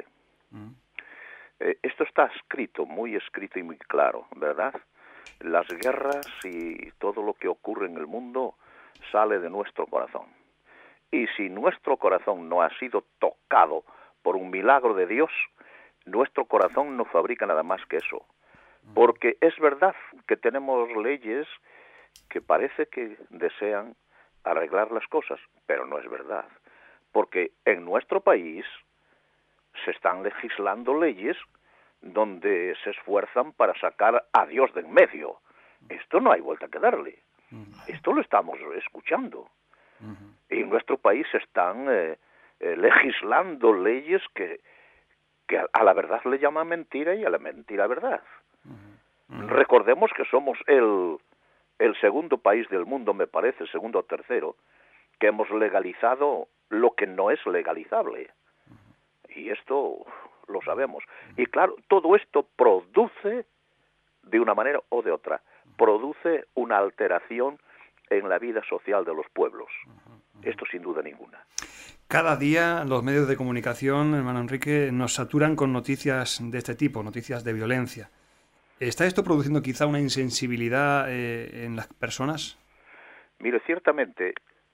Esto está muy escrito y muy claro, ¿verdad? Las guerras y todo lo que ocurre en el mundo sale de nuestro corazón. Y si nuestro corazón no ha sido tocado por un milagro de Dios, nuestro corazón no fabrica nada más que eso. Porque es verdad que tenemos leyes que parece que desean arreglar las cosas, pero no es verdad. Porque en nuestro país se están legislando leyes donde se esfuerzan para sacar a Dios de en medio. Esto no hay vuelta que darle. Esto lo estamos escuchando. Y en nuestro país se están legislando leyes que a la verdad le llaman mentira y a la mentira verdad. Recordemos que somos el segundo país del mundo, me parece, segundo o tercero, que hemos legalizado lo que no es legalizable. Y esto lo sabemos. Y claro, todo esto produce, de una manera o de otra, produce una alteración en la vida social de los pueblos. Esto sin duda ninguna. Cada día los medios de comunicación, hermano Enrique, nos saturan con noticias de este tipo, noticias de violencia. ¿Está esto produciendo quizá una insensibilidad en las personas? Mire, ciertamente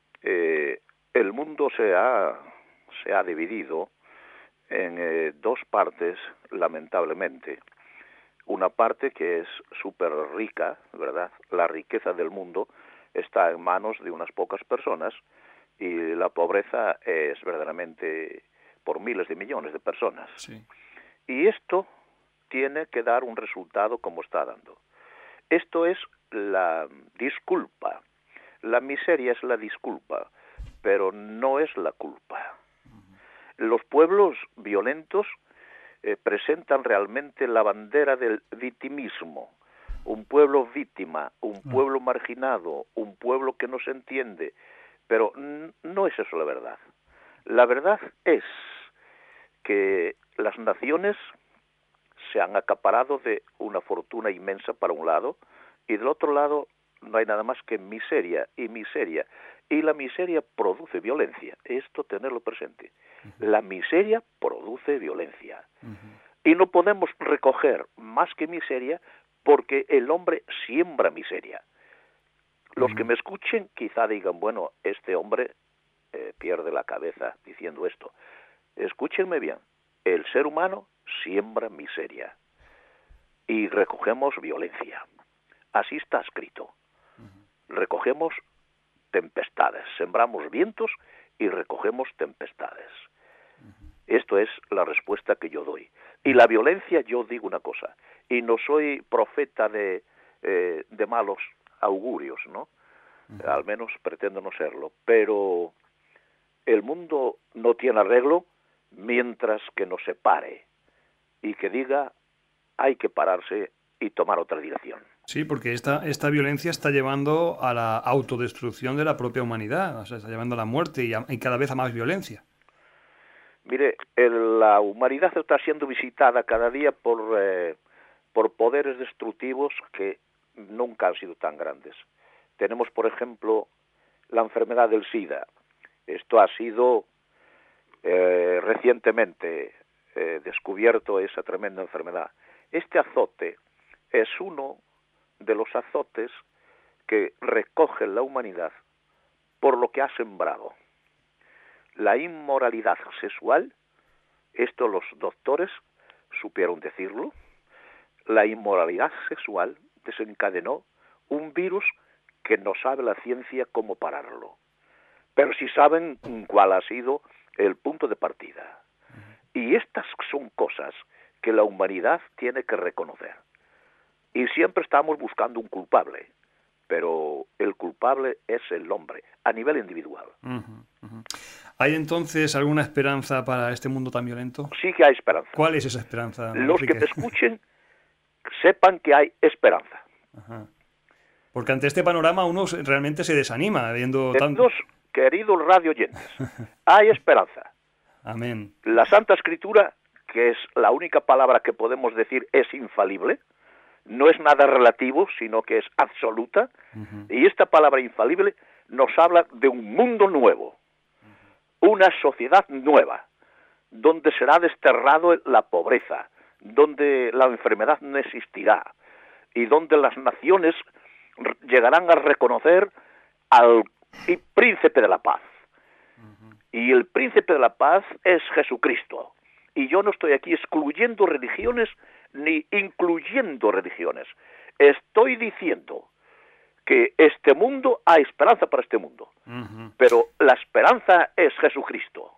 el mundo se ha dividido en dos partes, lamentablemente. Una parte que es súper rica, ¿verdad? La riqueza del mundo está en manos de unas pocas personas y la pobreza es verdaderamente por miles de millones de personas. Sí. Y esto tiene que dar un resultado como está dando. Esto es la disculpa. La miseria es la disculpa, pero no es la culpa. Los pueblos violentos presentan realmente la bandera del victimismo. Un pueblo víctima, un pueblo marginado, un pueblo que no se entiende. Pero no es eso la verdad. La verdad es que las naciones se han acaparado de una fortuna inmensa para un lado, y del otro lado no hay nada más que miseria y miseria. Y la miseria produce violencia. Esto tenerlo presente. La miseria produce violencia. Y no podemos recoger más que miseria porque el hombre siembra miseria. Los que me escuchen quizá digan, bueno, este hombre pierde la cabeza diciendo esto. Escúchenme bien. El ser humano siembra miseria y recogemos violencia. Así está escrito. Recogemos tempestades, sembramos vientos y recogemos tempestades. Esto es la respuesta que yo doy. Y la violencia, yo digo una cosa, y no soy profeta de malos augurios, ¿no? Al menos pretendo no serlo, pero el mundo no tiene arreglo mientras que no se pare y que diga hay que pararse y tomar otra dirección. Sí, porque esta violencia está llevando a la autodestrucción de la propia humanidad, o sea, está llevando a la muerte y cada vez a más violencia. Mire, la humanidad está siendo visitada cada día por poderes destructivos que nunca han sido tan grandes. Tenemos, por ejemplo, la enfermedad del SIDA. Esto ha sido recientemente descubierto, esa tremenda enfermedad. Este azote es uno de los azotes que recoge la humanidad por lo que ha sembrado. La inmoralidad sexual, esto los doctores supieron decirlo, la inmoralidad sexual desencadenó un virus que no sabe la ciencia cómo pararlo, pero sí saben cuál ha sido el punto de partida. Y estas son cosas que la humanidad tiene que reconocer. Y siempre estamos buscando un culpable, pero el culpable es el hombre, a nivel individual. ¿Hay entonces alguna esperanza para este mundo tan violento? Sí que hay esperanza. ¿Cuál es esa esperanza, Los Enrique? que te escuchen sepan que hay esperanza. Ajá. Porque ante este panorama uno realmente se desanima viendo tanto. Queridos radio oyentes, hay esperanza. Amén. La Santa Escritura, que es la única palabra que podemos decir es infalible, no es nada relativo, sino que es absoluta, y esta palabra infalible nos habla de un mundo nuevo, una sociedad nueva, donde será desterrado la pobreza, donde la enfermedad no existirá, y donde las naciones llegarán a reconocer al príncipe de la paz. Y el príncipe de la paz es Jesucristo. Y yo no estoy aquí excluyendo religiones ni incluyendo religiones. Estoy diciendo que este mundo, hay esperanza para este mundo. Pero la esperanza es Jesucristo.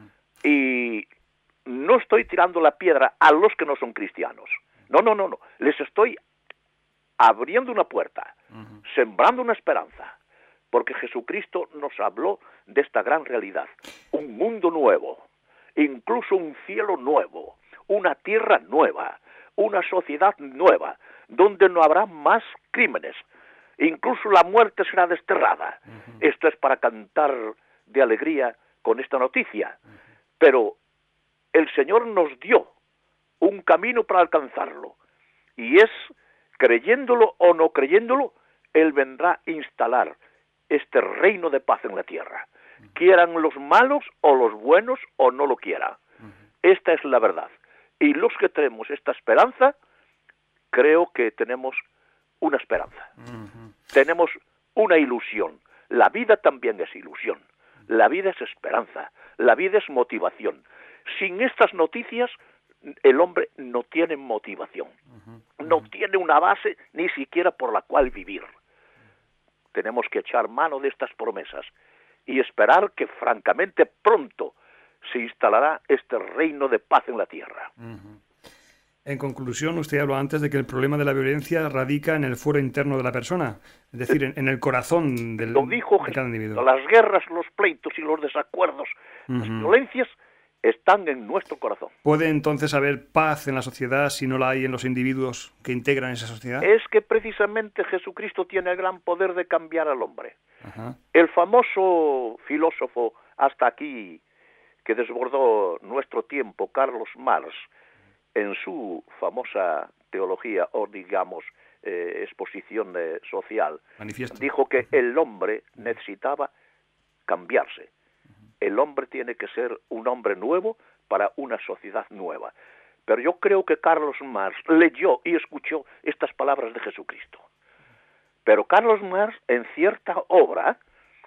Y no estoy tirando la piedra a los que no son cristianos. No. Les estoy abriendo una puerta, sembrando una esperanza. Porque Jesucristo nos habló de esta gran realidad. Un mundo nuevo, incluso un cielo nuevo, una tierra nueva, una sociedad nueva, donde no habrá más crímenes. Incluso la muerte será desterrada. Esto es para cantar de alegría con esta noticia. Pero el Señor nos dio un camino para alcanzarlo. Y es, creyéndolo o no creyéndolo, Él vendrá a instalar este reino de paz en la tierra. Quieran los malos o los buenos o no lo quieran. Esta es la verdad. Y los que tenemos esta esperanza, creo que tenemos una esperanza. Tenemos una ilusión. La vida también es ilusión. La vida es esperanza. La vida es motivación. Sin estas noticias, el hombre no tiene motivación. No tiene una base ni siquiera por la cual vivir. Tenemos que echar mano de estas promesas y esperar que francamente pronto se instalará este reino de paz en la tierra. En conclusión, usted habló antes de que el problema de la violencia radica en el fuero interno de la persona, es decir, en el corazón de cada individuo. Las guerras, los pleitos y los desacuerdos, las violencias están en nuestro corazón. ¿Puede entonces haber paz en la sociedad si no la hay en los individuos que integran esa sociedad? Es que precisamente Jesucristo tiene el gran poder de cambiar al hombre. El famoso filósofo hasta aquí que desbordó nuestro tiempo, Carlos Marx, en su famosa teología o digamos exposición social, Manifiesto. dijo que el hombre necesitaba cambiarse. El hombre tiene que ser un hombre nuevo para una sociedad nueva. Pero yo creo que Carlos Marx leyó y escuchó estas palabras de Jesucristo. Pero Carlos Marx, en cierta obra,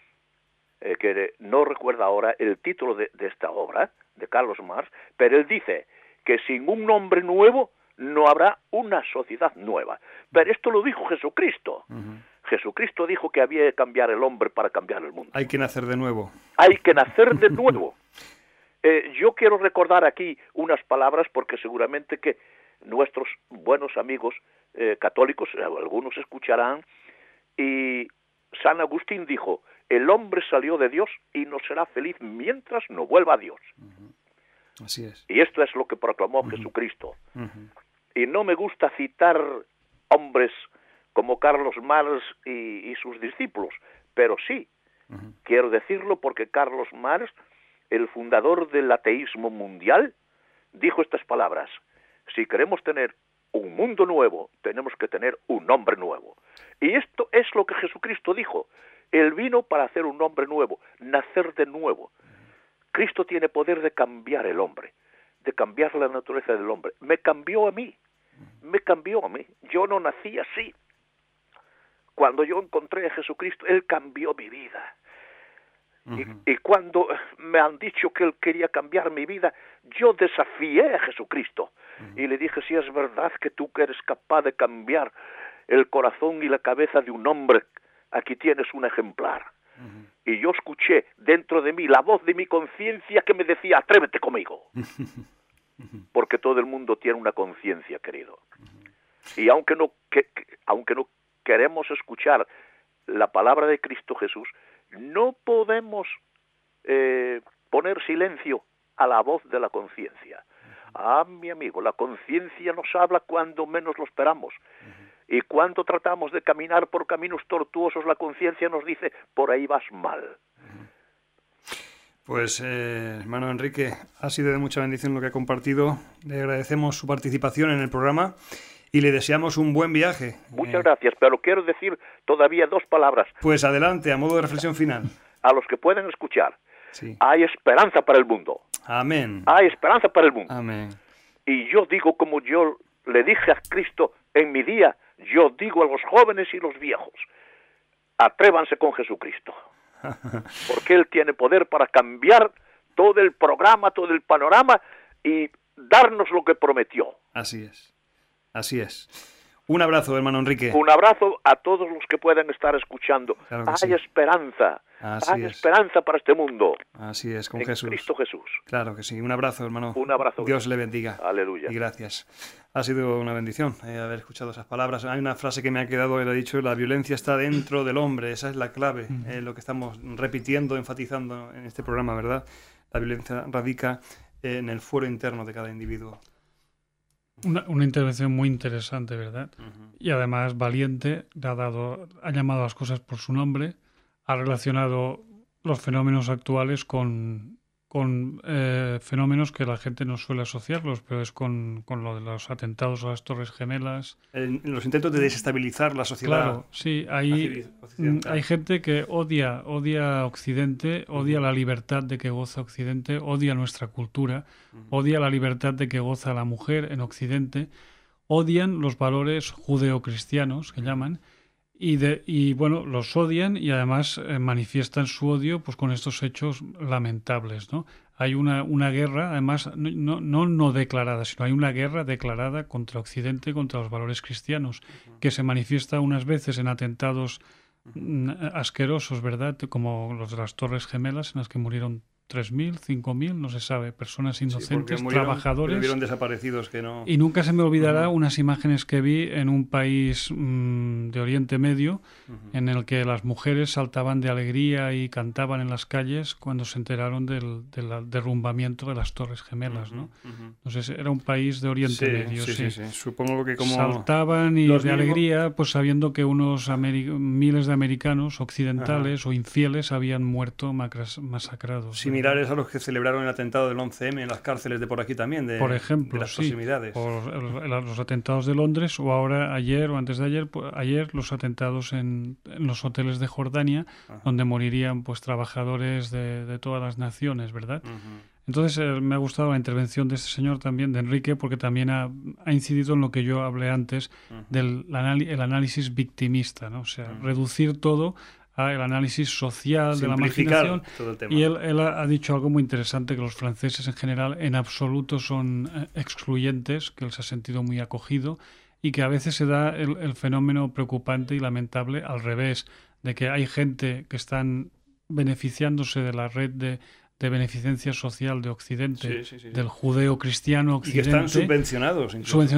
que no recuerdo ahora el título de esta obra, de Carlos Marx, pero él dice que sin un hombre nuevo no habrá una sociedad nueva. Pero esto lo dijo Jesucristo. Jesucristo dijo que había que cambiar el hombre para cambiar el mundo. Hay que nacer de nuevo. Hay que nacer de nuevo. Yo quiero recordar aquí unas palabras porque seguramente que nuestros buenos amigos católicos, algunos escucharán, y San Agustín dijo, el hombre salió de Dios y no será feliz mientras no vuelva a Dios. Así es. Y esto es lo que proclamó Jesucristo. Y no me gusta citar hombres como Carlos Marx y sus discípulos, pero sí, quiero decirlo porque Carlos Marx, el fundador del ateísmo mundial, dijo estas palabras, si queremos tener un mundo nuevo, tenemos que tener un hombre nuevo. Y esto es lo que Jesucristo dijo, Él vino para hacer un hombre nuevo, nacer de nuevo. Cristo tiene poder de cambiar el hombre, de cambiar la naturaleza del hombre. Me cambió a mí, yo no nací así. cuando yo encontré a Jesucristo, Él cambió mi vida. Y cuando me han dicho que Él quería cambiar mi vida, yo desafié a Jesucristo. Y le dije, si es verdad que tú que eres capaz de cambiar el corazón y la cabeza de un hombre, aquí tienes un ejemplar. Y yo escuché dentro de mí la voz de mi conciencia que me decía, atrévete conmigo. Porque todo el mundo tiene una conciencia, querido. Y aunque no queremos escuchar la palabra de Cristo Jesús, no podemos poner silencio a la voz de la conciencia. Mi amigo, la conciencia nos habla cuando menos lo esperamos. Y cuando tratamos de caminar por caminos tortuosos, la conciencia nos dice, por ahí vas mal. Pues, hermano Enrique, ha sido de mucha bendición lo que ha compartido. Le agradecemos su participación en el programa y le deseamos un buen viaje. Muchas gracias, pero quiero decir todavía 2 palabras. Pues adelante, a modo de reflexión final. A los que pueden escuchar, sí. Hay esperanza para el mundo. Amén. Hay esperanza para el mundo. Amén. Y yo digo, como yo le dije a Cristo en mi día, yo digo a los jóvenes y los viejos, atrévanse con Jesucristo. Porque Él tiene poder para cambiar todo el programa, todo el panorama y darnos lo que prometió. Así es. Así es. Un abrazo, hermano Enrique. Un abrazo a todos los que puedan estar escuchando. Claro que hay sí. Esperanza. Hay esperanza para este mundo. Así es, con en Jesús. Cristo Jesús. Claro que sí. Un abrazo, hermano. Un abrazo. Dios le bendiga. Aleluya. Y gracias. Ha sido una bendición haber escuchado esas palabras. Hay una frase que me ha quedado, él ha dicho, la violencia está dentro del hombre. Esa es la clave, lo que estamos repitiendo, enfatizando en este programa, ¿verdad? La violencia radica en el fuero interno de cada individuo. Una intervención muy interesante, ¿verdad? Y además valiente, ha llamado a las cosas por su nombre, ha relacionado los fenómenos actuales con fenómenos que la gente no suele asociarlos, pero es con lo de los atentados a las Torres Gemelas. En los intentos de desestabilizar la sociedad. Claro, sí, hay gente que odia Occidente, odia la libertad de que goza Occidente, odia nuestra cultura, odia la libertad de que goza la mujer en Occidente, odian los valores judeocristianos, que llaman, y bueno, los odian y además manifiestan su odio pues con estos hechos lamentables, ¿no? Hay una guerra, además, no declarada, sino hay una guerra declarada contra Occidente y contra los valores cristianos, que se manifiesta unas veces en atentados asquerosos, ¿verdad? Como los de las Torres Gemelas, en las que murieron 3.000, 5.000, no se sabe, personas inocentes, trabajadores. Murieron desaparecidos que no... Y nunca se me olvidará unas imágenes que vi en un país de Oriente Medio, en el que las mujeres saltaban de alegría y cantaban en las calles cuando se enteraron del derrumbamiento de las Torres Gemelas, ¿no? Entonces era un país de Oriente Medio, sí. Supongo que como... Saltaban y de alegría, pues sabiendo que unos miles de americanos occidentales o infieles habían muerto masacrados. Similares a los que celebraron el atentado del 11M en las cárceles de por aquí también, por ejemplo, de las proximidades. O los atentados de Londres, o ahora ayer o antes de ayer los atentados en los hoteles de Jordania, donde morirían pues trabajadores de todas las naciones, ¿verdad? Entonces me ha gustado la intervención de este señor también, de Enrique, porque también ha incidido en lo que yo hablé antes del el análisis victimista, ¿no? O sea, reducir todo el análisis social de la marginación. Todo el tema. Y él ha dicho algo muy interesante, que los franceses en general en absoluto son excluyentes, que él se ha sentido muy acogido y que a veces se da el fenómeno preocupante y lamentable al revés, de que hay gente que están beneficiándose de la red de beneficencia social de Occidente, del judeo-cristiano Occidente. Y que están subvencionados.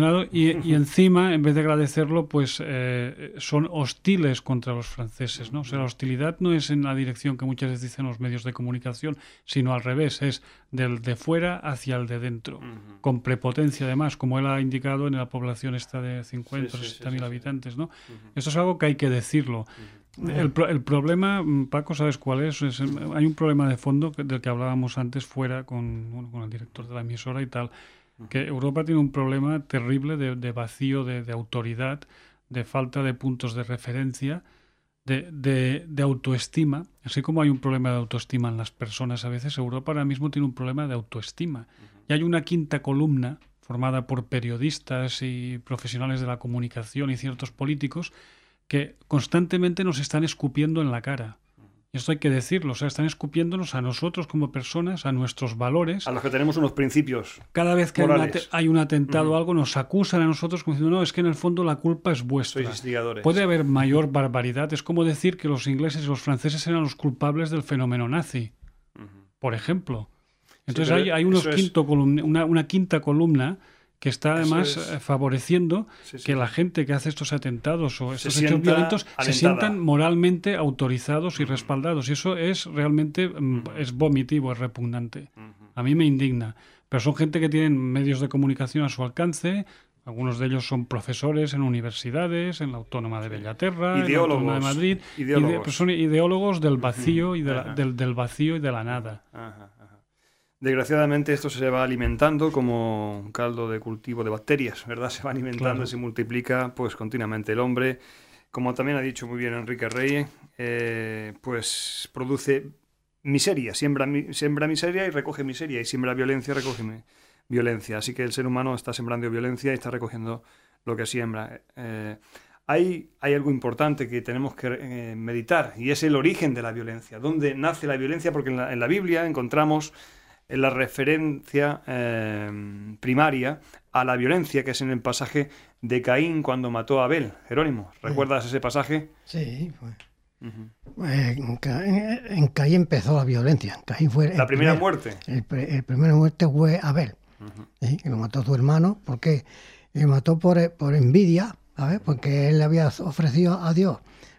Y encima, en vez de agradecerlo, pues son hostiles contra los franceses, ¿no? O sea, la hostilidad no es en la dirección que muchas veces dicen los medios de comunicación, sino al revés, es del de fuera hacia el de dentro, con prepotencia además, como él ha indicado en la población esta de 50 o 60.000 habitantes, ¿no? Esto es algo que hay que decirlo. El problema, Paco, ¿sabes cuál es? Hay un problema de fondo del que hablábamos antes fuera con el director de la emisora y tal, que Europa tiene un problema terrible de vacío de autoridad, de falta de puntos de referencia, de autoestima. Así como hay un problema de autoestima en las personas a veces, Europa ahora mismo tiene un problema de autoestima. Y hay una quinta columna formada por periodistas y profesionales de la comunicación y ciertos políticos que constantemente nos están escupiendo en la cara. Y esto hay que decirlo, o sea, están escupiéndonos a nosotros como personas, a nuestros valores. A los que tenemos unos principios Cada vez que hay un atentado o algo, nos acusan a nosotros como diciendo, no, es que en el fondo la culpa es vuestra. Sois instigadores. Puede haber mayor barbaridad. Es como decir que los ingleses y los franceses eran los culpables del fenómeno nazi, por ejemplo. Entonces hay una quinta columna que está además favoreciendo que la gente que hace estos atentados o estos hechos violentos se sientan moralmente autorizados y respaldados. Y eso es realmente es vomitivo, es repugnante. A mí me indigna. Pero son gente que tienen medios de comunicación a su alcance. Algunos de ellos son profesores en universidades, en la Autónoma de Bellaterra, en la Autónoma de Madrid. Pues son ideólogos del vacío y del vacío y de la nada. Desgraciadamente esto se va alimentando como un caldo de cultivo de bacterias, ¿verdad? Se va alimentando y se multiplica pues continuamente. El hombre, como también ha dicho muy bien Enrique Rey, pues produce miseria, siembra miseria y recoge miseria, y siembra violencia y recoge violencia. Así que el ser humano está sembrando violencia y está recogiendo lo que siembra. Hay algo importante que tenemos que meditar, y es el origen de la violencia. ¿Dónde nace la violencia? Porque en la Biblia encontramos la referencia primaria a la violencia, que es en el pasaje de Caín cuando mató a Abel. Jerónimo, ¿recuerdas ese pasaje? Sí, en Caín empezó la violencia. Caín fue la primera muerte. El primera muerte fue Abel, que lo mató su hermano, porque lo mató por envidia, ¿sabes? Porque él le había ofrecido a Dios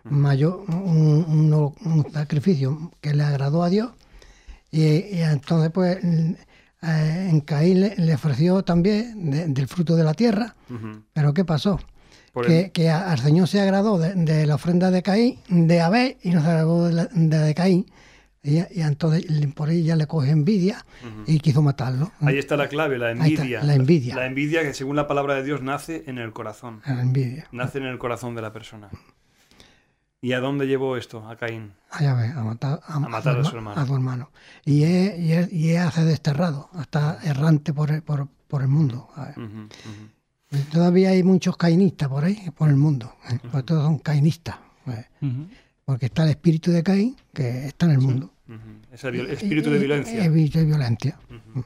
un sacrificio que le agradó a Dios. Y entonces, pues, en Caín le ofreció también del fruto de la tierra. Pero ¿qué pasó? Que al Señor se agradó de la ofrenda de Caín, de Abel, y no se agradó de Caín. Y entonces por ahí ya le coge envidia y quiso matarlo. Ahí está la clave, la envidia. La envidia. La envidia que, según la palabra de Dios, nace en el corazón. La envidia. Nace en el corazón de la persona. ¿Y a dónde llevó esto a Caín? A matar a su hermano. A su hermano. Y hace desterrado, hasta errante por el mundo. Todavía hay muchos cainistas por ahí, por el mundo. Porque todos son cainistas. Porque está el espíritu de Caín, que está en el mundo. Es el espíritu de violencia. Espíritu de violencia.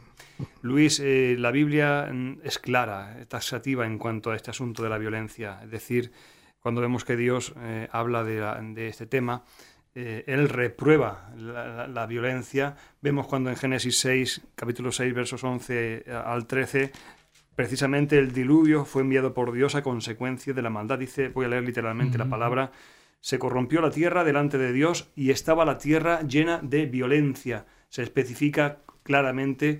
Luis, la Biblia es clara, taxativa en cuanto a este asunto de la violencia. Es decir, cuando vemos que Dios habla de este tema, Él reprueba la violencia. Vemos cuando en Génesis 6, capítulo 6, versos 11 al 13, precisamente el diluvio fue enviado por Dios a consecuencia de la maldad. Dice, voy a leer literalmente la palabra, se corrompió la tierra delante de Dios y estaba la tierra llena de violencia. Se especifica claramente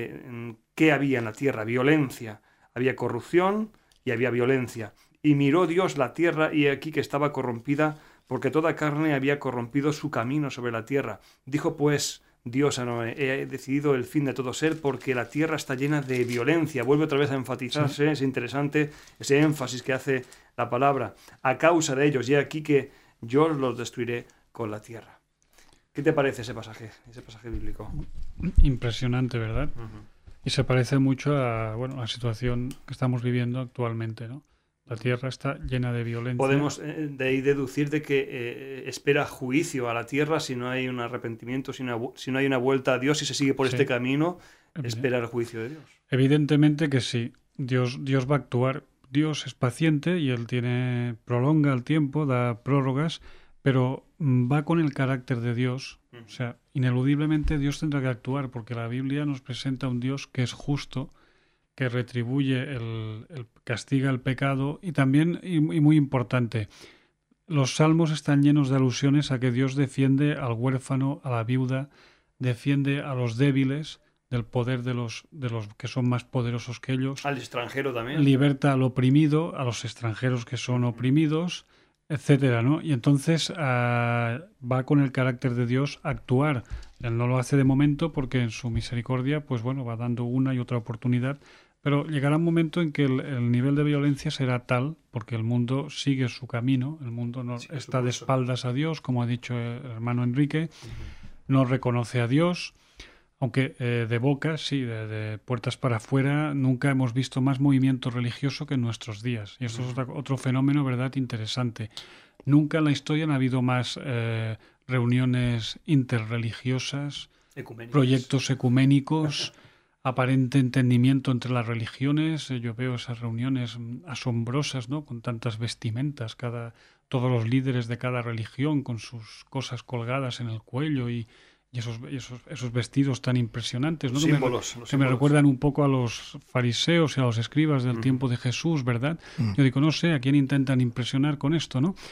qué había en la tierra, violencia. Había corrupción y había violencia. Y miró Dios la tierra, y aquí que estaba corrompida, porque toda carne había corrompido su camino sobre la tierra. Dijo pues Dios a Noé, he decidido el fin de todo ser, porque la tierra está llena de violencia. Vuelve otra vez a enfatizarse, es interesante ese énfasis que hace la palabra. A causa de ellos, y aquí que yo los destruiré con la tierra. ¿Qué te parece ese pasaje bíblico? Impresionante, ¿verdad? Y se parece mucho a la situación que estamos viviendo actualmente, ¿no? La tierra está llena de violencia. Podemos de ahí deducir de que espera juicio a la tierra si no hay un arrepentimiento, si no hay una vuelta a Dios, si se sigue por este camino, espera el juicio de Dios. Evidentemente que sí. Dios va a actuar. Dios es paciente y Él prolonga el tiempo, da prórrogas, pero va con el carácter de Dios. O sea, ineludiblemente Dios tendrá que actuar, porque la Biblia nos presenta a un Dios que es justo, que retribuye castiga el pecado, y también, y muy importante, los salmos están llenos de alusiones a que Dios defiende al huérfano, a la viuda, defiende a los débiles del poder de los que son más poderosos que ellos. Al extranjero también. Liberta al oprimido, a los extranjeros que son oprimidos, etcétera, ¿no? Y entonces va con el carácter de Dios a actuar. Él no lo hace de momento porque en su misericordia, pues bueno, va dando una y otra oportunidad. Pero llegará un momento en que el nivel de violencia será tal, porque el mundo sigue su camino, el mundo no está de espaldas a Dios, como ha dicho el hermano Enrique, no reconoce a Dios, aunque de boca, sí, de puertas para afuera, nunca hemos visto más movimiento religioso que en nuestros días. Y esto es otro fenómeno, ¿verdad?, interesante. Nunca en la historia han habido más reuniones interreligiosas, proyectos ecuménicos, aparente entendimiento entre las religiones. Yo veo esas reuniones asombrosas, ¿no? Con tantas vestimentas, todos los líderes de cada religión con sus cosas colgadas en el cuello y esos vestidos tan impresionantes, ¿no? Símbolos, que me recuerdan un poco a los fariseos y a los escribas del tiempo de Jesús, ¿verdad? Yo digo, no sé, ¿a quién intentan impresionar con esto, no?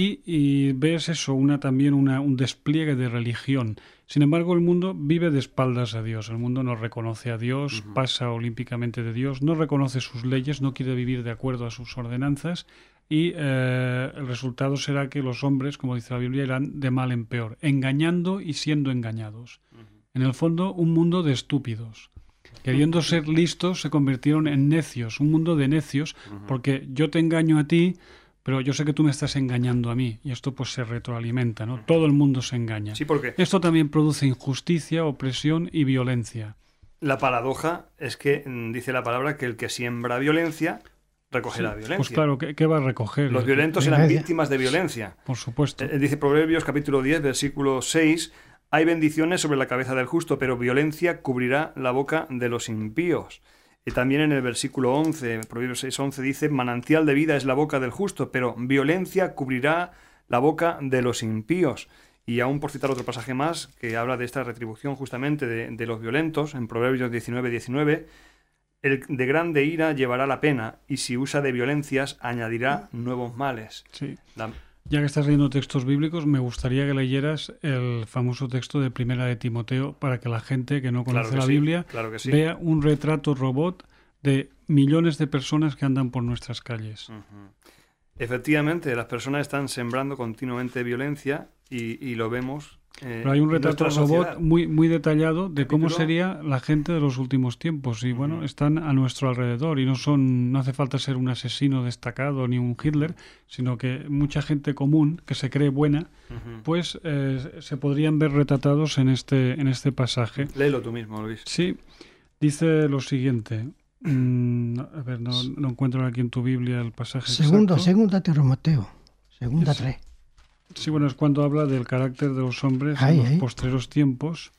Y ves eso, también un despliegue de religión. Sin embargo, el mundo vive de espaldas a Dios. El mundo no reconoce a Dios, pasa olímpicamente de Dios, no reconoce sus leyes, no quiere vivir de acuerdo a sus ordenanzas. Y el resultado será que los hombres, como dice la Biblia, irán de mal en peor, engañando y siendo engañados. En el fondo, un mundo de estúpidos. Queriendo ser listos, se convirtieron en necios, un mundo de necios, porque yo te engaño a ti, pero yo sé que tú me estás engañando a mí, y esto pues se retroalimenta, ¿no? Todo el mundo se engaña. Sí, porque esto también produce injusticia, opresión y violencia. La paradoja es que dice la palabra que el que siembra violencia recogerá violencia. Pues claro, ¿qué va a recoger? Los violentos eran víctimas de violencia. Por supuesto. Dice Proverbios capítulo 10, versículo 6, hay bendiciones sobre la cabeza del justo, pero violencia cubrirá la boca de los impíos. Y también en el versículo 11, Proverbios 6:11 dice, manantial de vida es la boca del justo, pero violencia cubrirá la boca de los impíos. Y aún por citar otro pasaje más que habla de esta retribución justamente de los violentos, en Proverbios 19:19, el de grande ira llevará la pena, y si usa de violencias añadirá nuevos males. Sí. Ya que estás leyendo textos bíblicos, me gustaría que leyeras el famoso texto de Primera de Timoteo para que la gente que no conoce la Biblia vea un retrato robot de millones de personas que andan por nuestras calles. Efectivamente, las personas están sembrando continuamente violencia y lo vemos. Pero hay un retrato robot muy detallado de cómo sería la gente de los últimos tiempos y bueno, están a nuestro alrededor y no hace falta ser un asesino destacado ni un Hitler, sino que mucha gente común que se cree buena, pues se podrían ver retratados en este pasaje. Léelo tú mismo, Luis. Sí, dice lo siguiente. A ver, no encuentro aquí en tu Biblia el pasaje Segunda Timoteo, 3. Sí, bueno, es cuando habla del carácter de los hombres en los postreros tiempos.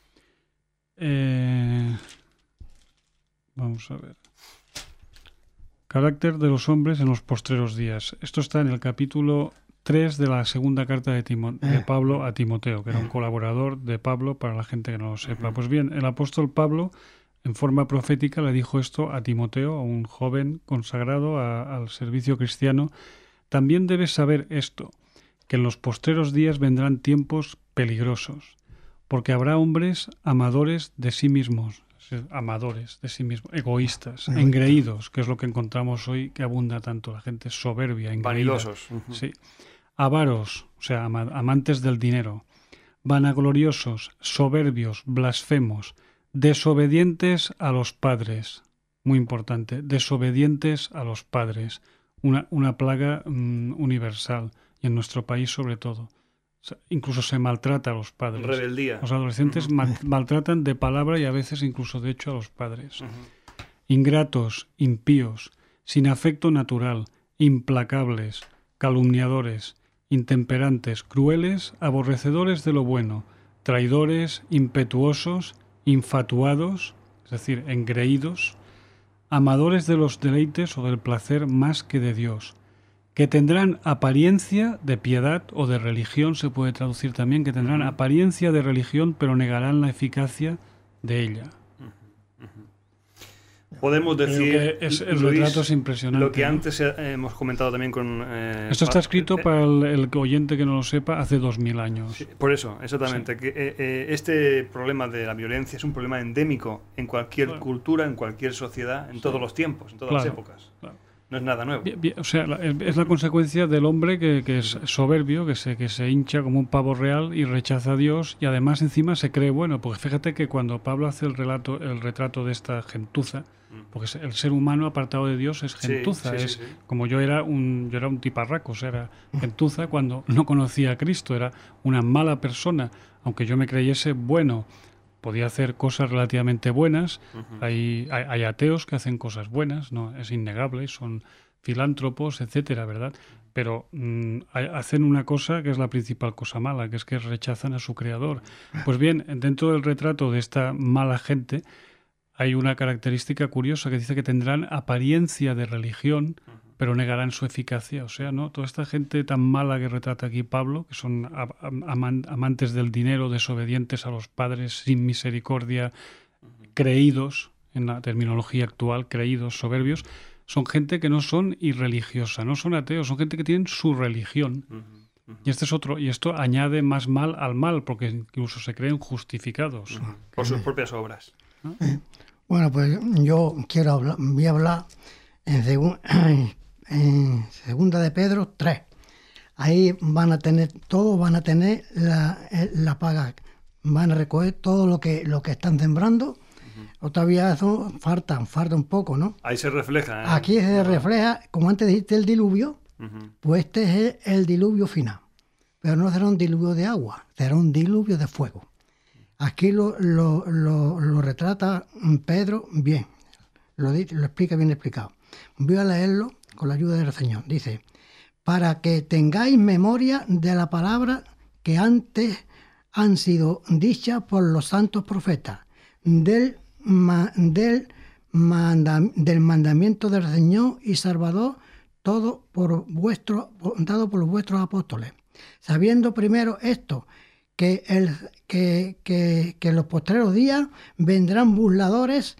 Vamos a ver. Carácter de los hombres en los postreros días. Esto está en el capítulo 3 de la segunda carta de Pablo a Timoteo, que era un colaborador de Pablo para la gente que no lo sepa. Pues bien, el apóstol Pablo, en forma profética, le dijo esto a Timoteo, a un joven consagrado al servicio cristiano. También debes saber esto, que en los postreros días vendrán tiempos peligrosos, porque habrá hombres amadores de sí mismos, egoístas, engreídos, que es lo que encontramos hoy que abunda tanto, la gente soberbia, engreída. Vanidosos. Sí. Avaros, o sea, amantes del dinero, vanagloriosos, soberbios, blasfemos, desobedientes a los padres, muy importante, desobedientes a los padres, una plaga universal. Y en nuestro país sobre todo. O sea, incluso se maltrata a los padres. Rebeldía. Los adolescentes maltratan de palabra y a veces incluso de hecho a los padres. Ingratos, impíos, sin afecto natural, implacables, calumniadores, intemperantes, crueles, aborrecedores de lo bueno, traidores, impetuosos, infatuados, es decir, engreídos, amadores de los deleites o del placer más que de Dios, que tendrán apariencia de piedad o de religión, se puede traducir también, que tendrán apariencia de religión, pero negarán la eficacia de ella. Podemos decir, el retrato es impresionante. Lo que antes hemos comentado también con... Esto está escrito para el oyente que no lo sepa hace 2000 años. Sí, por eso, exactamente. Sí. Que este problema de la violencia es un problema endémico en cualquier cultura, en cualquier sociedad, en todos los tiempos, en todas las épocas. Claro. No es nada nuevo. O sea, es la consecuencia del hombre que es soberbio, que se hincha como un pavo real y rechaza a Dios y además encima se cree bueno. Porque fíjate que cuando Pablo hace el retrato de esta gentuza, porque el ser humano apartado de Dios es gentuza. Sí. Como yo era un tiparraco, o sea, era gentuza cuando no conocía a Cristo, era una mala persona, aunque yo me creyese bueno. Podía hacer cosas relativamente buenas. Hay ateos que hacen cosas buenas, no es innegable, son filántropos, etcétera, ¿verdad? pero hacen una cosa que es la principal cosa mala, que es que rechazan a su creador. Pues bien, dentro del retrato de esta mala gente hay una característica curiosa que dice que tendrán apariencia de religión, pero negarán su eficacia. O sea, ¿no? Toda esta gente tan mala que retrata aquí Pablo, que son amantes del dinero, desobedientes a los padres, sin misericordia, creídos, en la terminología actual, creídos, soberbios, son gente que no son irreligiosa, no son ateos, son gente que tienen su religión. Y este es otro, y esto añade más mal al mal, porque incluso se creen justificados. Por sus propias obras. Bueno, pues yo voy a hablar en segunda de Pedro 3. Ahí todos van a tener la paga, van a recoger todo lo que están sembrando. O todavía eso falta un poco, ¿no? Ahí se refleja. Aquí se refleja, como antes dijiste, el diluvio, pues este es el diluvio final. Pero no será un diluvio de agua, será un diluvio de fuego. Aquí lo retrata Pedro bien, lo explica bien explicado. Voy a leerlo con la ayuda del Señor. Dice, para que tengáis memoria de la palabra que antes han sido dichas por los santos profetas, del mandamiento del Señor y Salvador, todo dado por vuestros apóstoles. Sabiendo primero esto, que en los postreros días vendrán burladores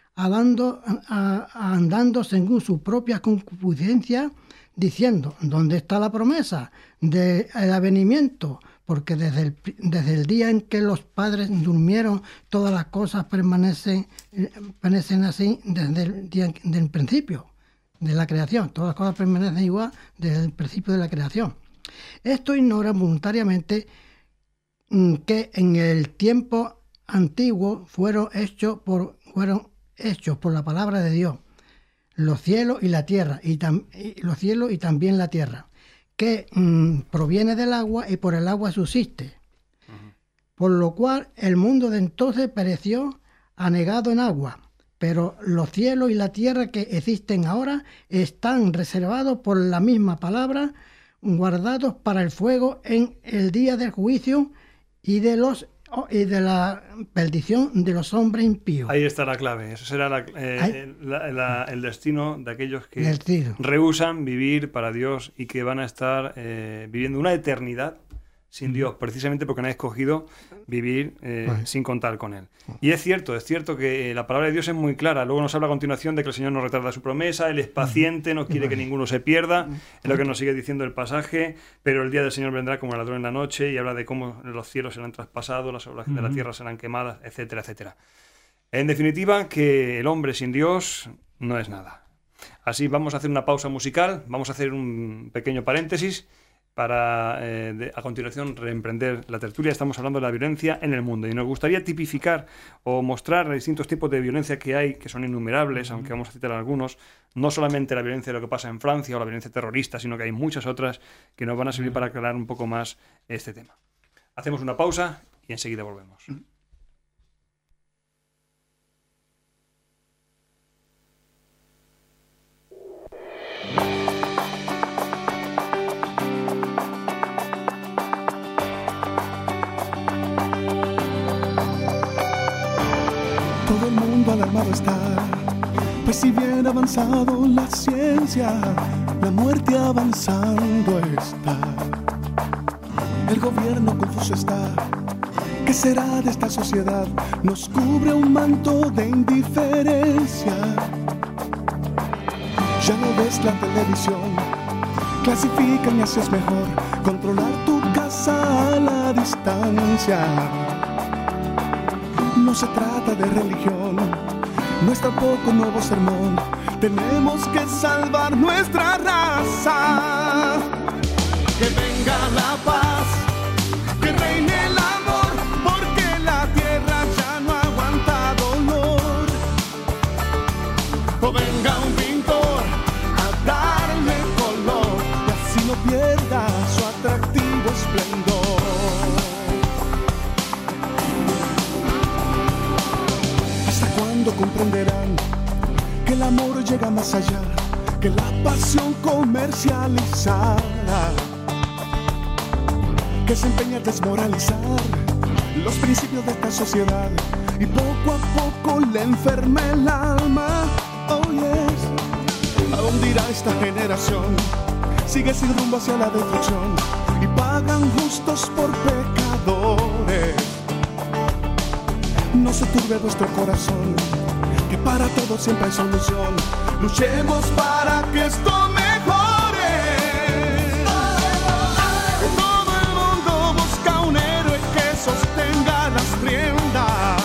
andando según su propia concupiscencia, diciendo, ¿dónde está la promesa del avenimiento? Porque desde el día en que los padres durmieron, todas las cosas permanecen así desde el día del principio de la creación. Todas las cosas permanecen igual desde el principio de la creación. Esto ignora voluntariamente que en el tiempo antiguo fueron hechos por la palabra de Dios los cielos y la tierra, y también la tierra, que proviene del agua y por el agua subsiste. Por lo cual el mundo de entonces pereció anegado en agua, pero los cielos y la tierra que existen ahora están reservados por la misma palabra, guardados para el fuego en el día del juicio y de la perdición de los hombres impíos. Ahí está la clave. Eso será el destino de aquellos que rehúsan vivir para Dios y que van a estar viviendo una eternidad sin Dios, precisamente porque han escogido vivir sin contar con Él. Y es cierto que la palabra de Dios es muy clara. Luego nos habla a continuación de que el Señor no retarda su promesa, Él es paciente, no quiere que ninguno se pierda, es lo que nos sigue diciendo el pasaje, pero el día del Señor vendrá como el ladrón en la noche, y habla de cómo los cielos serán traspasados, las obras de la tierra serán quemadas, etcétera, etcétera. En definitiva, que el hombre sin Dios no es nada. Así vamos a hacer una pausa musical, vamos a hacer un pequeño paréntesis, para a continuación reemprender la tertulia. Estamos hablando de la violencia en el mundo y nos gustaría tipificar o mostrar distintos tipos de violencia que hay, que son innumerables, aunque vamos a citar algunos, no solamente la violencia de lo que pasa en Francia o la violencia terrorista, sino que hay muchas otras que nos van a servir para aclarar un poco más este tema. Hacemos una pausa y enseguida volvemos. Todo el mundo alarmado está, pues si bien ha avanzado la ciencia, la muerte avanzando está. El gobierno confuso está, ¿qué será de esta sociedad? Nos cubre un manto de indiferencia. Ya no ves la televisión, clasifican y así es mejor controlar tu casa a la distancia. No se trata de religión, no es tampoco un nuevo sermón. Tenemos que salvar nuestra raza. Que venga la paz, que reine el amor, porque la tierra ya no aguanta dolor. O venga un pintor a darle color, y así no pierda su atractivo esplendor. ¿Hasta cuándo comprenderán que el amor llega más allá, que la pasión comercializada, que se empeña en desmoralizar los principios de esta sociedad y poco a poco le enferma el alma. Oh yes, ¿a dónde irá esta generación? Sigue sin rumbo hacia la destrucción y pagan justos por pecadores. No se turbe vuestro corazón, que para todo siempre hay solución. Luchemos para que esto mejore. Todo el mundo busca un héroe que sostenga las riendas,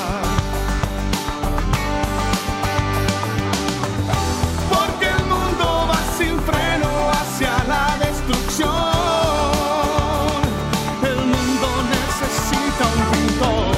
porque el mundo va sin freno hacia la destrucción. El mundo necesita un pintor.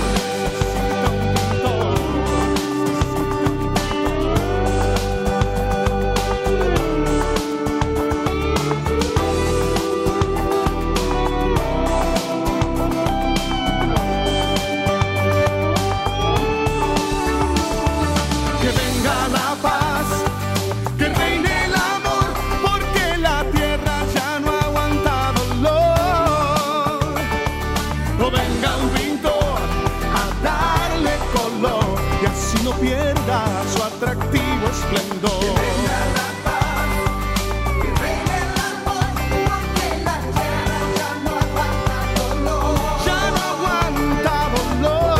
No pierda su atractivo esplendor. Que venga la paz, que reine el amor, porque la tierra ya no aguanta dolor. Ya no aguanta dolor.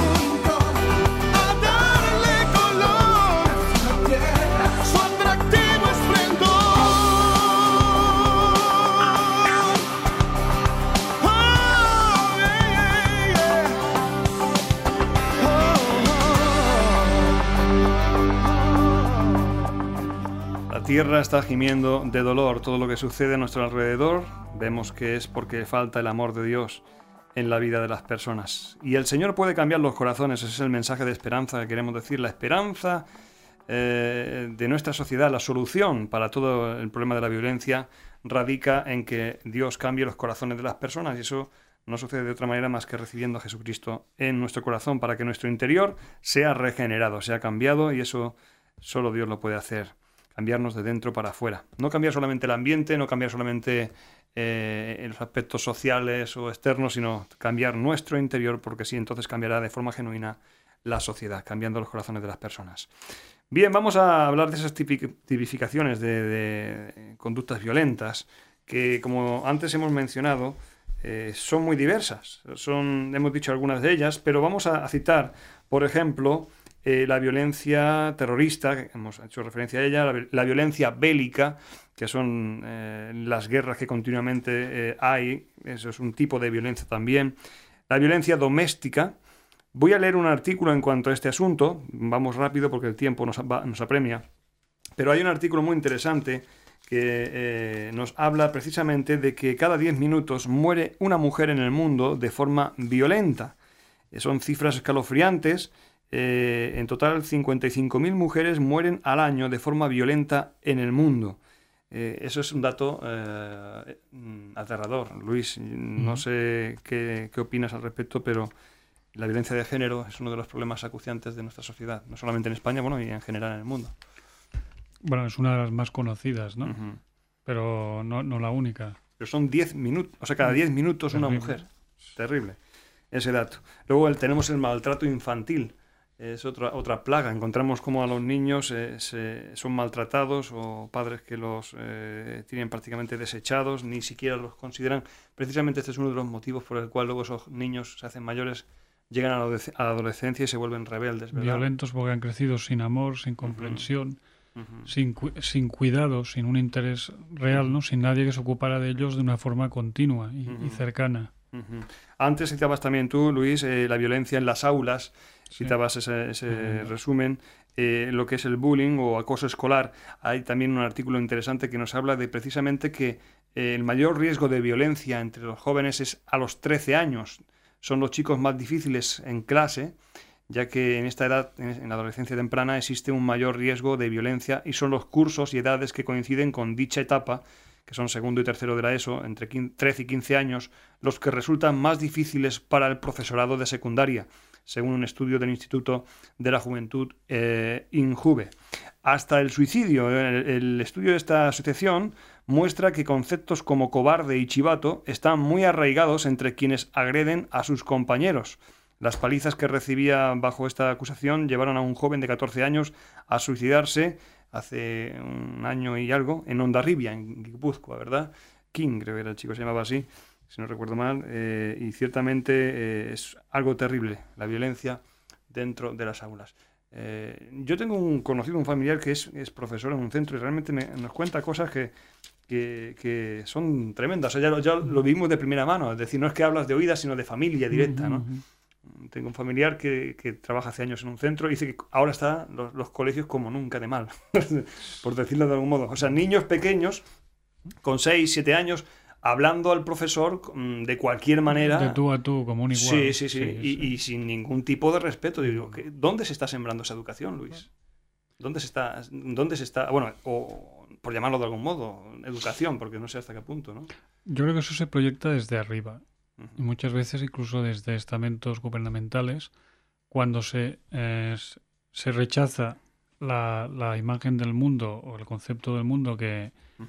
A darle color, no pierda su atractivo esplendor. Oh, yeah, yeah. La tierra está gimiendo de dolor. Todo lo que sucede a nuestro alrededor vemos que es porque falta el amor de Dios en la vida de las personas. Y el Señor puede cambiar los corazones. Ese es el mensaje de esperanza que queremos decir. La esperanza de nuestra sociedad, la solución para todo el problema de la violencia radica en que Dios cambie los corazones de las personas, y eso no sucede de otra manera más que recibiendo a Jesucristo en nuestro corazón para que nuestro interior sea regenerado, sea cambiado, y eso solo Dios lo puede hacer. Cambiarnos de dentro para afuera. No cambiar solamente el ambiente, no cambiar solamente los aspectos sociales o externos, sino cambiar nuestro interior, porque sí, entonces cambiará de forma genuina la sociedad, cambiando los corazones de las personas. Bien, vamos a hablar de esas tipificaciones de conductas violentas que, como antes hemos mencionado, son muy diversas. Hemos dicho algunas de ellas, pero vamos a citar, por ejemplo, la violencia terrorista, que hemos hecho referencia a ella, la violencia bélica, que son las guerras que continuamente hay, eso es un tipo de violencia también. La violencia doméstica. Voy a leer un artículo en cuanto a este asunto, vamos rápido porque el tiempo nos apremia, pero hay un artículo muy interesante que nos habla precisamente de que cada 10 minutos muere una mujer en el mundo de forma violenta. Son cifras escalofriantes. En total, 55.000 mujeres mueren al año de forma violenta en el mundo. Eso es un dato aterrador. Luis, no sé qué opinas al respecto, pero la violencia de género es uno de los problemas acuciantes de nuestra sociedad, no solamente en España, bueno, y en general en el mundo. Bueno, es una de las más conocidas, ¿no? Uh-huh. Pero no la única. Pero son 10 minutos, o sea, cada 10 minutos una mujer. Terrible ese dato. Luego tenemos el maltrato infantil. Es otra plaga. Encontramos cómo a los niños son maltratados, o padres que los tienen prácticamente desechados, ni siquiera los consideran. Precisamente este es uno de los motivos por el cual luego esos niños se hacen mayores, llegan a la adolescencia y se vuelven rebeldes, ¿verdad? Violentos porque han crecido sin amor, sin comprensión, sin cuidado, sin un interés real, ¿no? Sin nadie que se ocupara de ellos de una forma continua y cercana. Antes citabas también tú, Luis, la violencia en las aulas. Citabas ese resumen, lo que es el bullying o acoso escolar. Hay también un artículo interesante que nos habla de precisamente que el mayor riesgo de violencia entre los jóvenes es a los 13 años. Son los chicos más difíciles en clase, ya que en esta edad, en la adolescencia temprana, existe un mayor riesgo de violencia, y son los cursos y edades que coinciden con dicha etapa, que son segundo y tercero de la ESO, entre 13 y 15 años, los que resultan más difíciles para el profesorado de secundaria. según un estudio del Instituto de la Juventud INJUVE. Hasta el suicidio. El estudio de esta asociación muestra que conceptos como cobarde y chivato están muy arraigados entre quienes agreden a sus compañeros. Las palizas que recibía bajo esta acusación llevaron a un joven de 14 años a suicidarse hace un año y algo en Hondarribia, en Guipúzcoa, ¿verdad? King, creo que era el chico, se llamaba así, si no recuerdo mal, y ciertamente es algo terrible la violencia dentro de las aulas. Yo tengo un familiar que es profesor en un centro y realmente nos cuenta cosas que son tremendas. O sea, ya lo vimos de primera mano, es decir, no es que hablas de oídas, sino de familia directa, ¿no? Tengo un familiar que trabaja hace años en un centro y dice que ahora están los colegios como nunca de mal, por decirlo de algún modo. O sea, niños pequeños con 6, 7 años hablando al profesor de cualquier manera. De tú a tú, como un igual. Sí. Y sin ningún tipo de respeto. Digo, ¿dónde se está sembrando esa educación, Luis? ¿Dónde se está? Bueno, o por llamarlo de algún modo, educación, porque no sé hasta qué punto, ¿no? Yo creo que eso se proyecta desde arriba. Y muchas veces incluso desde estamentos gubernamentales, cuando se rechaza la imagen del mundo o el concepto del mundo que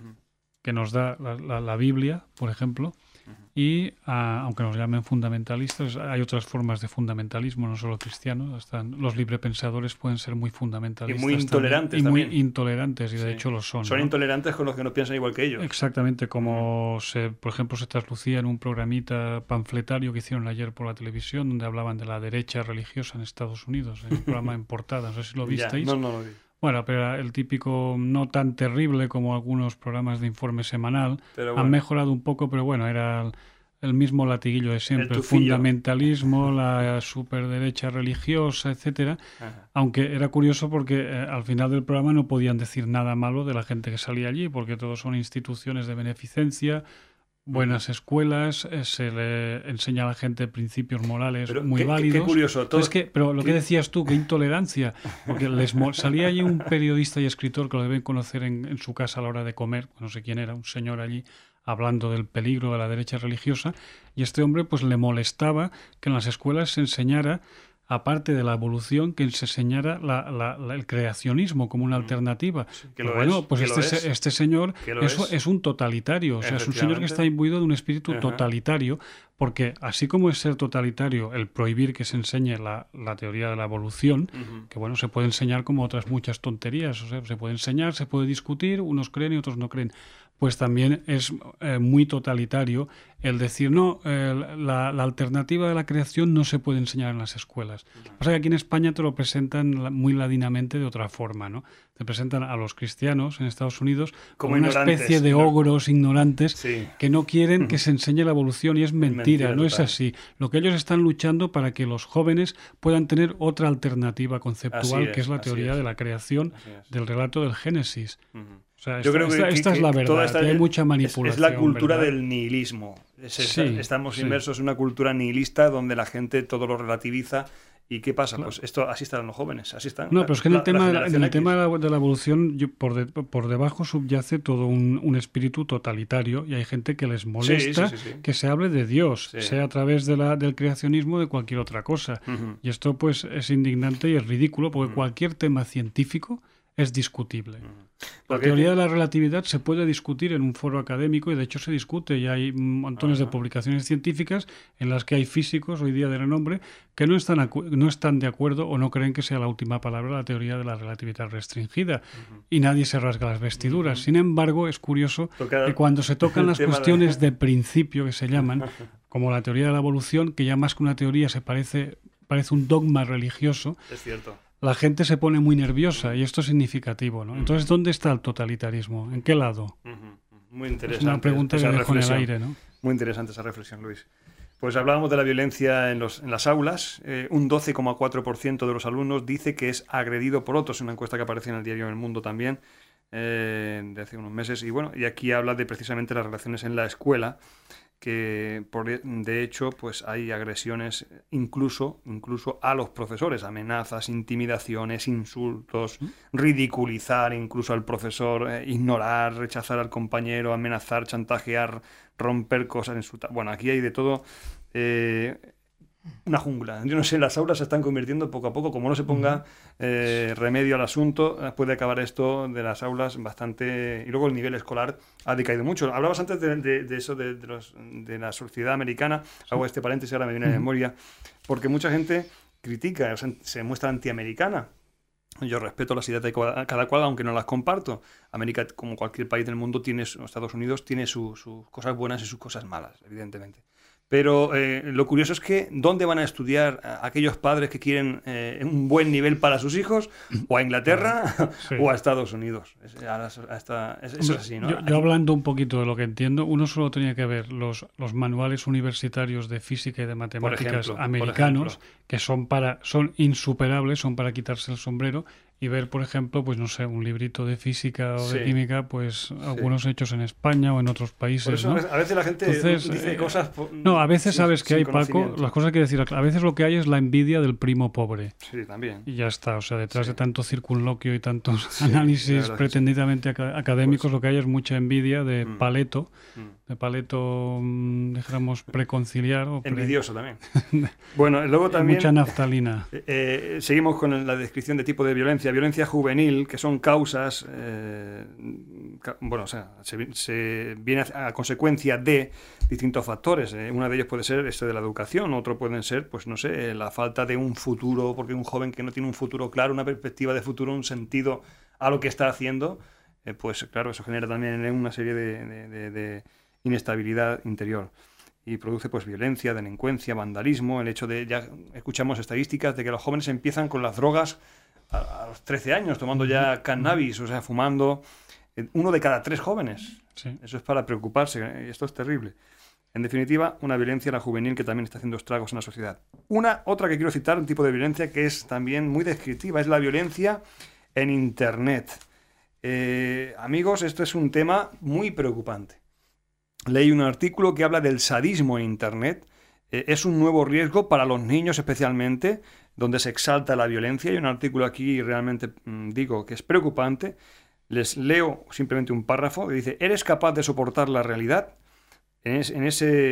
nos da la Biblia, por ejemplo, y aunque nos llamen fundamentalistas, hay otras formas de fundamentalismo, no solo cristianos. Los librepensadores pueden ser muy fundamentalistas y muy intolerantes también. Muy intolerantes, y de hecho lo son. Son, ¿no? Intolerantes con los que no piensan igual que ellos. Exactamente, como por ejemplo se traslucía en un programita panfletario que hicieron ayer por la televisión, donde hablaban de la derecha religiosa en Estados Unidos, en un programa en portada, no sé si lo visteis. No lo vi. Bueno, pero el típico, no tan terrible como algunos programas de informe semanal. Bueno. Han mejorado un poco, pero bueno, era el mismo latiguillo de siempre. El fundamentalismo, la superderecha religiosa, etcétera. Aunque era curioso porque al final del programa no podían decir nada malo de la gente que salía allí, porque todos son instituciones de beneficencia, buenas escuelas, se le enseña a la gente principios morales muy válidos. Qué curioso. Pero lo que decías tú, qué intolerancia, porque salía allí un periodista y escritor que lo deben conocer en su casa a la hora de comer, no sé quién era, un señor allí hablando del peligro de la derecha religiosa, y este hombre pues le molestaba que en las escuelas se enseñara, aparte de la evolución, que se enseñara el creacionismo como una alternativa. Sí, este señor es un totalitario, o sea, es un señor que está imbuido de un espíritu totalitario, porque así como es ser totalitario el prohibir que se enseñe la teoría de la evolución, que bueno, se puede enseñar como otras muchas tonterías, o sea, se puede enseñar, se puede discutir, unos creen y otros no creen. Pues también es muy totalitario el decir, no, la alternativa de la creación no se puede enseñar en las escuelas. O sea que aquí en España te lo presentan muy ladinamente de otra forma, ¿no? Te presentan a los cristianos en Estados Unidos como una especie de ogros ignorantes que no quieren que se enseñe la evolución, y es mentira, no es así. Lo que ellos están luchando para que los jóvenes puedan tener otra alternativa conceptual, que es la teoría de la creación, del relato del Génesis. O sea, yo creo que esta es la verdad, que hay mucha manipulación. Es la cultura del nihilismo. Estamos inmersos en una cultura nihilista donde la gente todo lo relativiza. ¿Y qué pasa? Claro. Pues así están los jóvenes, así están. No, pero es que en el tema de la evolución, por debajo subyace todo un espíritu totalitario, y hay gente que les molesta que se hable de Dios, sea a través del creacionismo o de cualquier otra cosa. Y esto pues es indignante y es ridículo, porque cualquier tema científico es discutible. La teoría de la relatividad se puede discutir en un foro académico, y de hecho se discute, y hay montones de publicaciones científicas en las que hay físicos hoy día de renombre que no están de acuerdo o no creen que sea la última palabra la teoría de la relatividad restringida, y nadie se rasga las vestiduras. Sin embargo, es curioso que cuando se tocan las cuestiones de principio, que se llaman, como la teoría de la evolución, que ya más que una teoría se parece un dogma religioso, es cierto, la gente se pone muy nerviosa, y esto es significativo, ¿no? Entonces, ¿dónde está el totalitarismo? ¿En qué lado? Muy interesante. Es una pregunta que dejo en el aire, ¿no? Muy interesante esa reflexión, Luis. Pues hablábamos de la violencia en las aulas. Un 12,4% de los alumnos dice que es agredido por otros, una encuesta que aparece en el diario El Mundo también, de hace unos meses. Y bueno, y aquí habla de precisamente las relaciones en la escuela, que de hecho pues hay agresiones incluso a los profesores, amenazas, intimidaciones, insultos, ridiculizar incluso al profesor, ignorar, rechazar al compañero, amenazar, chantajear, romper cosas, insultar. Bueno, aquí hay de todo. una jungla. Yo no sé, las aulas se están convirtiendo poco a poco, como no se ponga remedio al asunto, puede acabar esto de las aulas bastante... Y luego el nivel escolar ha decaído mucho. Hablabas antes de eso, de la sociedad americana, hago este paréntesis, ahora me viene a memoria, porque mucha gente critica, o sea, se muestra antiamericana. Yo respeto las ideas de cada cual, aunque no las comparto. América, como cualquier país del mundo, Estados Unidos tiene sus cosas buenas y sus cosas malas, evidentemente. Pero lo curioso es que ¿dónde van a estudiar aquellos padres que quieren un buen nivel para sus hijos? ¿O a Inglaterra o a Estados Unidos? Eso es así, ¿no? Yo hablando un poquito de lo que entiendo, uno solo tenía que ver los manuales universitarios de física y de matemáticas americanos, que son insuperables, son para quitarse el sombrero, y ver, por ejemplo, pues no sé, un librito de física o de química, pues algunos hechos en España o en otros países. Por eso, ¿no? A veces la gente dice cosas... No, a veces sabes que hay, Paco, las cosas que decir, a veces lo que hay es la envidia del primo pobre. Sí, también. Y ya está, o sea, detrás de tanto circunloquio y tantos análisis pretendidamente académicos, lo que hay es mucha envidia de paleto, dijéramos, preconciliar. Envidioso también. Bueno, luego también... Mucha naftalina. Seguimos con la descripción de tipo de violencia. Violencia juvenil, que son causas, se viene a consecuencia de distintos factores. Uno de ellos puede ser este de la educación, otro pueden ser, pues no sé, la falta de un futuro, porque un joven que no tiene un futuro claro, una perspectiva de futuro, un sentido a lo que está haciendo, pues claro, eso genera también una serie de inestabilidad interior. Y produce pues violencia, delincuencia, vandalismo, el hecho de, ya escuchamos estadísticas de que los jóvenes empiezan con las drogas a los 13 años, tomando ya cannabis, o sea, fumando, 1 de cada 3 jóvenes. Sí. Eso es para preocuparse, esto es terrible. En definitiva, una violencia, la juvenil, que también está haciendo estragos en la sociedad. Otra que quiero citar, un tipo de violencia que es también muy descriptiva, es la violencia en Internet. Amigos, esto es un tema muy preocupante. Leí un artículo que habla del sadismo en Internet. Es un nuevo riesgo para los niños especialmente, donde se exalta la violencia. Hay un artículo aquí realmente digo que es preocupante. Les leo simplemente un párrafo que dice: ¿eres capaz de soportar la realidad? En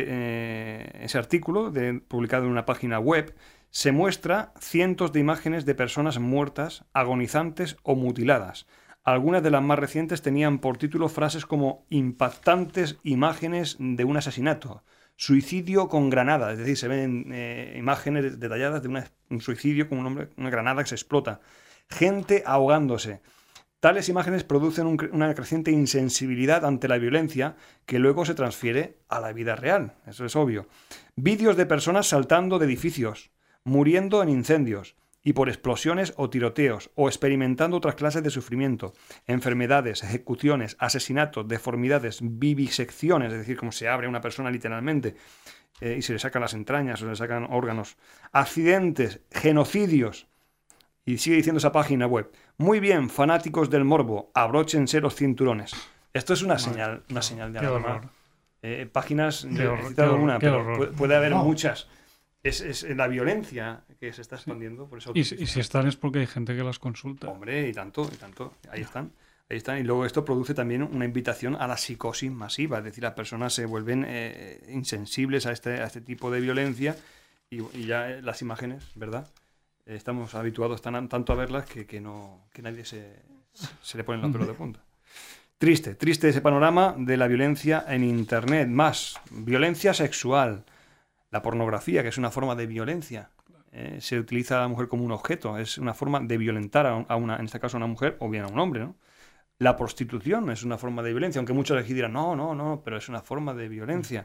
ese artículo publicado en una página web se muestra cientos de imágenes de personas muertas, agonizantes o mutiladas. Algunas de las más recientes tenían por título frases como impactantes imágenes de un asesinato, suicidio con granada, es decir, se ven imágenes detalladas de un suicidio con una granada que se explota, gente ahogándose. Tales imágenes producen una creciente insensibilidad ante la violencia que luego se transfiere a la vida real, eso es obvio. Vídeos de personas saltando de edificios, muriendo en incendios y por explosiones o tiroteos, o experimentando otras clases de sufrimiento, enfermedades, ejecuciones, asesinatos, deformidades, vivisecciones, es decir, como se abre una persona literalmente y se le sacan las entrañas o se le sacan órganos, accidentes, genocidios. Y sigue diciendo esa página web: muy bien, fanáticos del morbo, abróchense los cinturones. Esto es una señal de alarma. Páginas, he citado una, pero puede haber muchas. Es la violencia que se está expandiendo. Por eso y si están es porque hay gente que las consulta. Hombre, y tanto. Ahí están. Y luego esto produce también una invitación a la psicosis masiva. Es decir, las personas se vuelven insensibles a este tipo de violencia y ya las imágenes, ¿verdad? Estamos habituados tanto a verlas que nadie se le pone los pelos de punta. Triste ese panorama de la violencia en Internet. Más, violencia sexual. La pornografía, que es una forma de violencia. Se utiliza a la mujer como un objeto. Es una forma de violentar en este caso a una mujer o bien a un hombre, ¿no? La prostitución es una forma de violencia, aunque muchos aquí dirán, no, pero es una forma de violencia.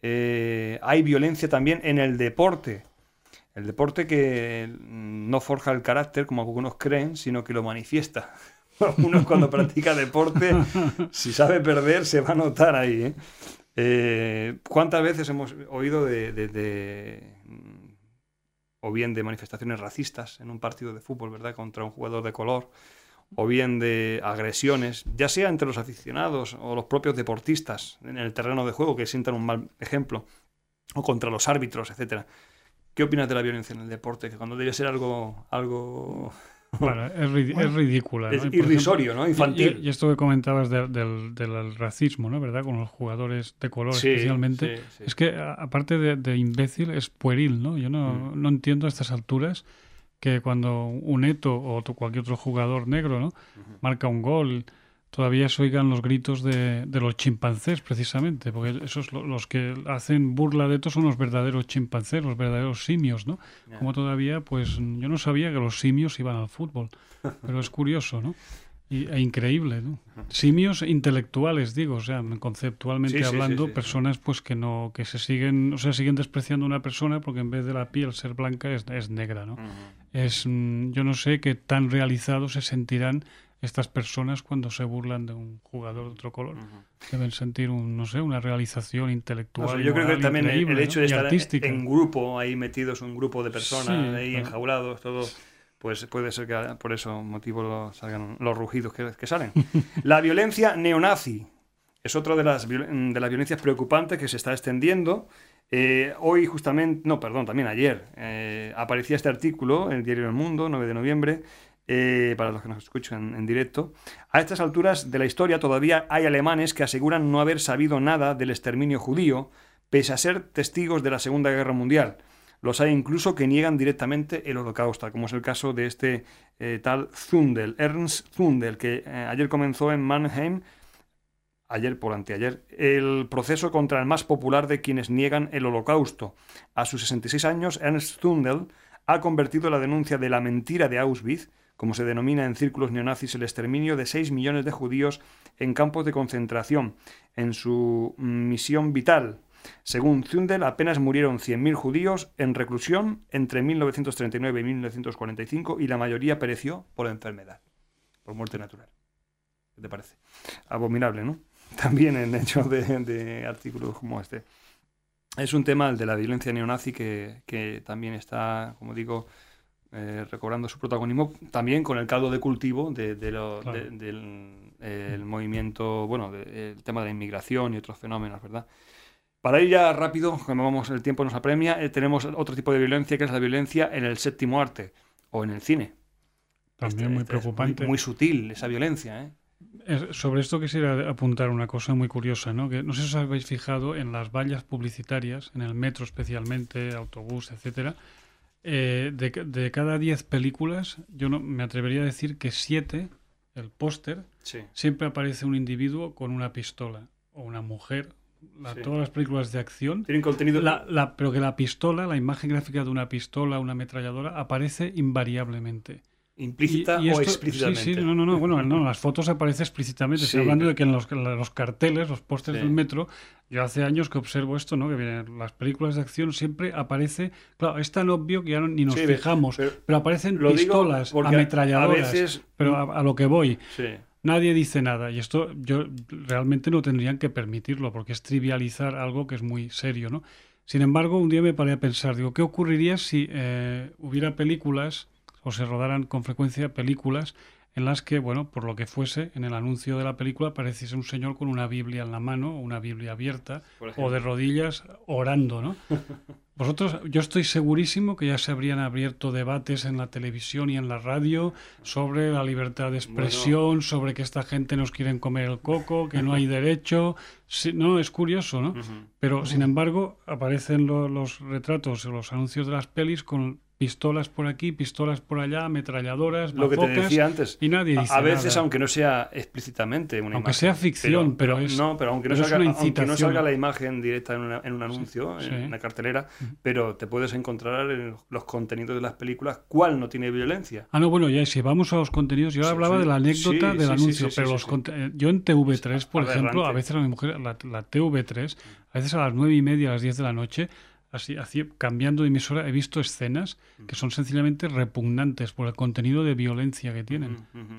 Hay violencia también en el deporte. El deporte que no forja el carácter, como algunos creen, sino que lo manifiesta. Uno cuando practica deporte, si sabe perder, se va a notar ahí, ¿Cuántas veces hemos oído o bien de manifestaciones racistas en un partido de fútbol, ¿verdad?, contra un jugador de color, o bien de agresiones, ya sea entre los aficionados o los propios deportistas en el terreno de juego, que sientan un mal ejemplo, o contra los árbitros, etcétera? ¿Qué opinas de la violencia en el deporte? Que cuando debe ser algo Bueno, es ridícula, ¿no? Es irrisorio, ¿no? Infantil. Y esto que comentabas del racismo, ¿no? ¿Verdad? Con los jugadores de color especialmente. Sí. Es que, aparte de imbécil, es pueril, ¿no? Yo no entiendo a estas alturas que cuando un Eto'o o cualquier otro jugador negro, ¿no? Marca un gol, todavía se oigan los gritos de los chimpancés, precisamente, porque esos los que hacen burla de esto son los verdaderos chimpancés, los verdaderos simios, ¿no? Como todavía, pues yo no sabía que los simios iban al fútbol, pero es curioso, ¿no? E increíble, ¿no? Simios intelectuales, digo, o sea, conceptualmente hablando, personas pues que se siguen, o sea, siguen despreciando a una persona porque en vez de la piel ser blanca es negra, ¿no? Yo no sé qué tan realizados se sentirán estas personas cuando se burlan de un jugador de otro color. Deben sentir una realización intelectual. Yo creo que también el hecho de estar artística. En grupo, ahí metidos, un grupo de personas, ahí enjaulados, todo, pues puede ser que por eso motivo salgan los rugidos que salen. La violencia neonazi es otra de las violencias preocupantes que se está extendiendo. Hoy justamente, también ayer, aparecía este artículo en el diario El Mundo, 9 de noviembre, para los que nos escuchan en directo. A estas alturas de la historia todavía hay alemanes que aseguran no haber sabido nada del exterminio judío, pese a ser testigos de la Segunda Guerra Mundial. Los hay incluso que niegan directamente el Holocausto, como es el caso de este tal Zundel, Ernst Zundel, que ayer comenzó en Mannheim, ayer por anteayer, el proceso contra el más popular de quienes niegan el Holocausto. A sus 66 años, Ernst Zundel ha convertido la denuncia de la mentira de Auschwitz, como se denomina en círculos neonazis el exterminio de 6 millones de judíos en campos de concentración, en su misión vital. Según Zundel, apenas murieron 100.000 judíos en reclusión entre 1939 y 1945 y la mayoría pereció por enfermedad, por muerte natural. ¿Qué te parece? Abominable, ¿no? También en hecho de artículos como este. Es un tema, el de la violencia neonazi, que también está, como digo, recobrando su protagonismo, también con el caldo de cultivo del movimiento, el tema de la inmigración y otros fenómenos, ¿verdad? Para ir ya rápido, como el tiempo nos apremia, tenemos otro tipo de violencia, que es la violencia en el séptimo arte, o en el cine. También muy preocupante. Muy sutil esa violencia, ¿eh? Sobre esto quisiera apuntar una cosa muy curiosa, ¿no? Que no sé si os habéis fijado en las vallas publicitarias, en el metro especialmente, autobús, etcétera. De cada 10 películas, yo no me atrevería a decir que 7, el póster, siempre aparece un individuo con una pistola o una mujer. Todas las películas de acción tienen contenido, pero que la pistola, la imagen gráfica de una pistola, una ametralladora, aparece invariablemente. Implícita o explícitamente. En las fotos aparece explícitamente. Estoy hablando de que en los carteles, los pósters del metro, yo hace años que observo esto, ¿no? Que vienen las películas de acción, siempre aparece, claro, es tan obvio que ya ni nos fijamos, pero aparecen pistolas, ametralladoras, veces, pero a lo que voy. Nadie dice nada, y esto realmente no tendrían que permitirlo, porque es trivializar algo que es muy serio, ¿no? Sin embargo, un día me paré a pensar, ¿qué ocurriría si hubiera películas, o se rodaran con frecuencia películas en las que, por lo que fuese, en el anuncio de la película apareciese un señor con una Biblia en la mano, una Biblia abierta, o de rodillas orando, ¿no? Yo estoy segurísimo que ya se habrían abierto debates en la televisión y en la radio sobre la libertad de expresión, sobre que esta gente nos quieren comer el coco, que no hay derecho. Sí, no, es curioso, ¿no? Pero, sin embargo, aparecen los retratos, los anuncios de las pelis con pistolas por aquí, pistolas por allá, ametralladoras, lo que te decía antes, y nadie dice a veces, nada. Aunque no sea explícitamente una aunque imagen, sea ficción, pero aunque no salga la imagen directa en un anuncio, en una cartelera, pero te puedes encontrar en los contenidos de las películas cuál no tiene violencia. Ya si vamos a los contenidos, yo hablaba de la anécdota del anuncio, pero yo en TV3, por ejemplo, a veces a mi mujer, la TV3, a veces a las 9:30, a las 10 de la noche, así cambiando de emisora, he visto escenas que son sencillamente repugnantes por el contenido de violencia que tienen,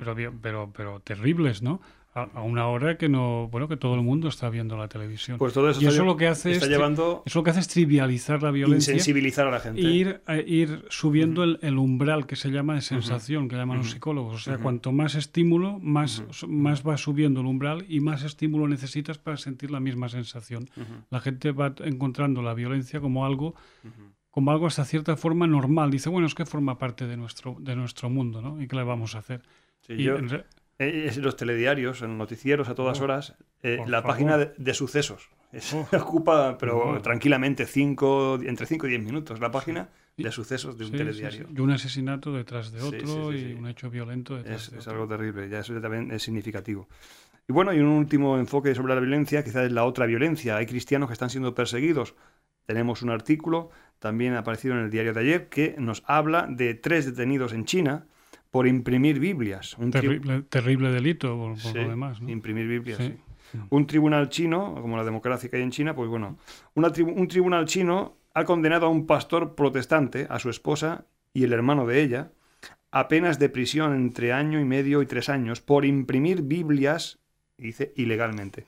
pero terribles, ¿no? A una hora que que todo el mundo está viendo la televisión. Pues todo eso y eso lo que hace es trivializar la violencia, insensibilizar a la gente, ir subiendo el umbral que se llama de sensación, que llaman los psicólogos. O sea, cuanto más estímulo, más va subiendo el umbral y más estímulo necesitas para sentir la misma sensación. La gente va encontrando la violencia como algo como algo hasta cierta forma normal. Dice, bueno, es que forma parte de nuestro mundo, ¿no? ¿Y qué le vamos a hacer? Sí, los telediarios, en noticieros a todas horas, la página de sucesos. Ocupa, pero tranquilamente, entre 5 y 10 minutos la página de sucesos de un telediario. Y un asesinato detrás de otro y un hecho violento detrás de otro. Es algo terrible, ya eso también es significativo. Y bueno, y un último enfoque sobre la violencia, quizás es la otra violencia. Hay cristianos que están siendo perseguidos. Tenemos un artículo, también aparecido en el diario de ayer, que nos habla de 3 detenidos en China por imprimir Biblias. Un terrible delito por lo demás, ¿no? Imprimir Biblias, sí. Un tribunal chino, como la democracia que hay en China, pues bueno, un tribunal chino ha condenado a un pastor protestante, a su esposa y el hermano de ella, a penas de prisión entre 1 año y medio y 3 años por imprimir Biblias, dice, ilegalmente.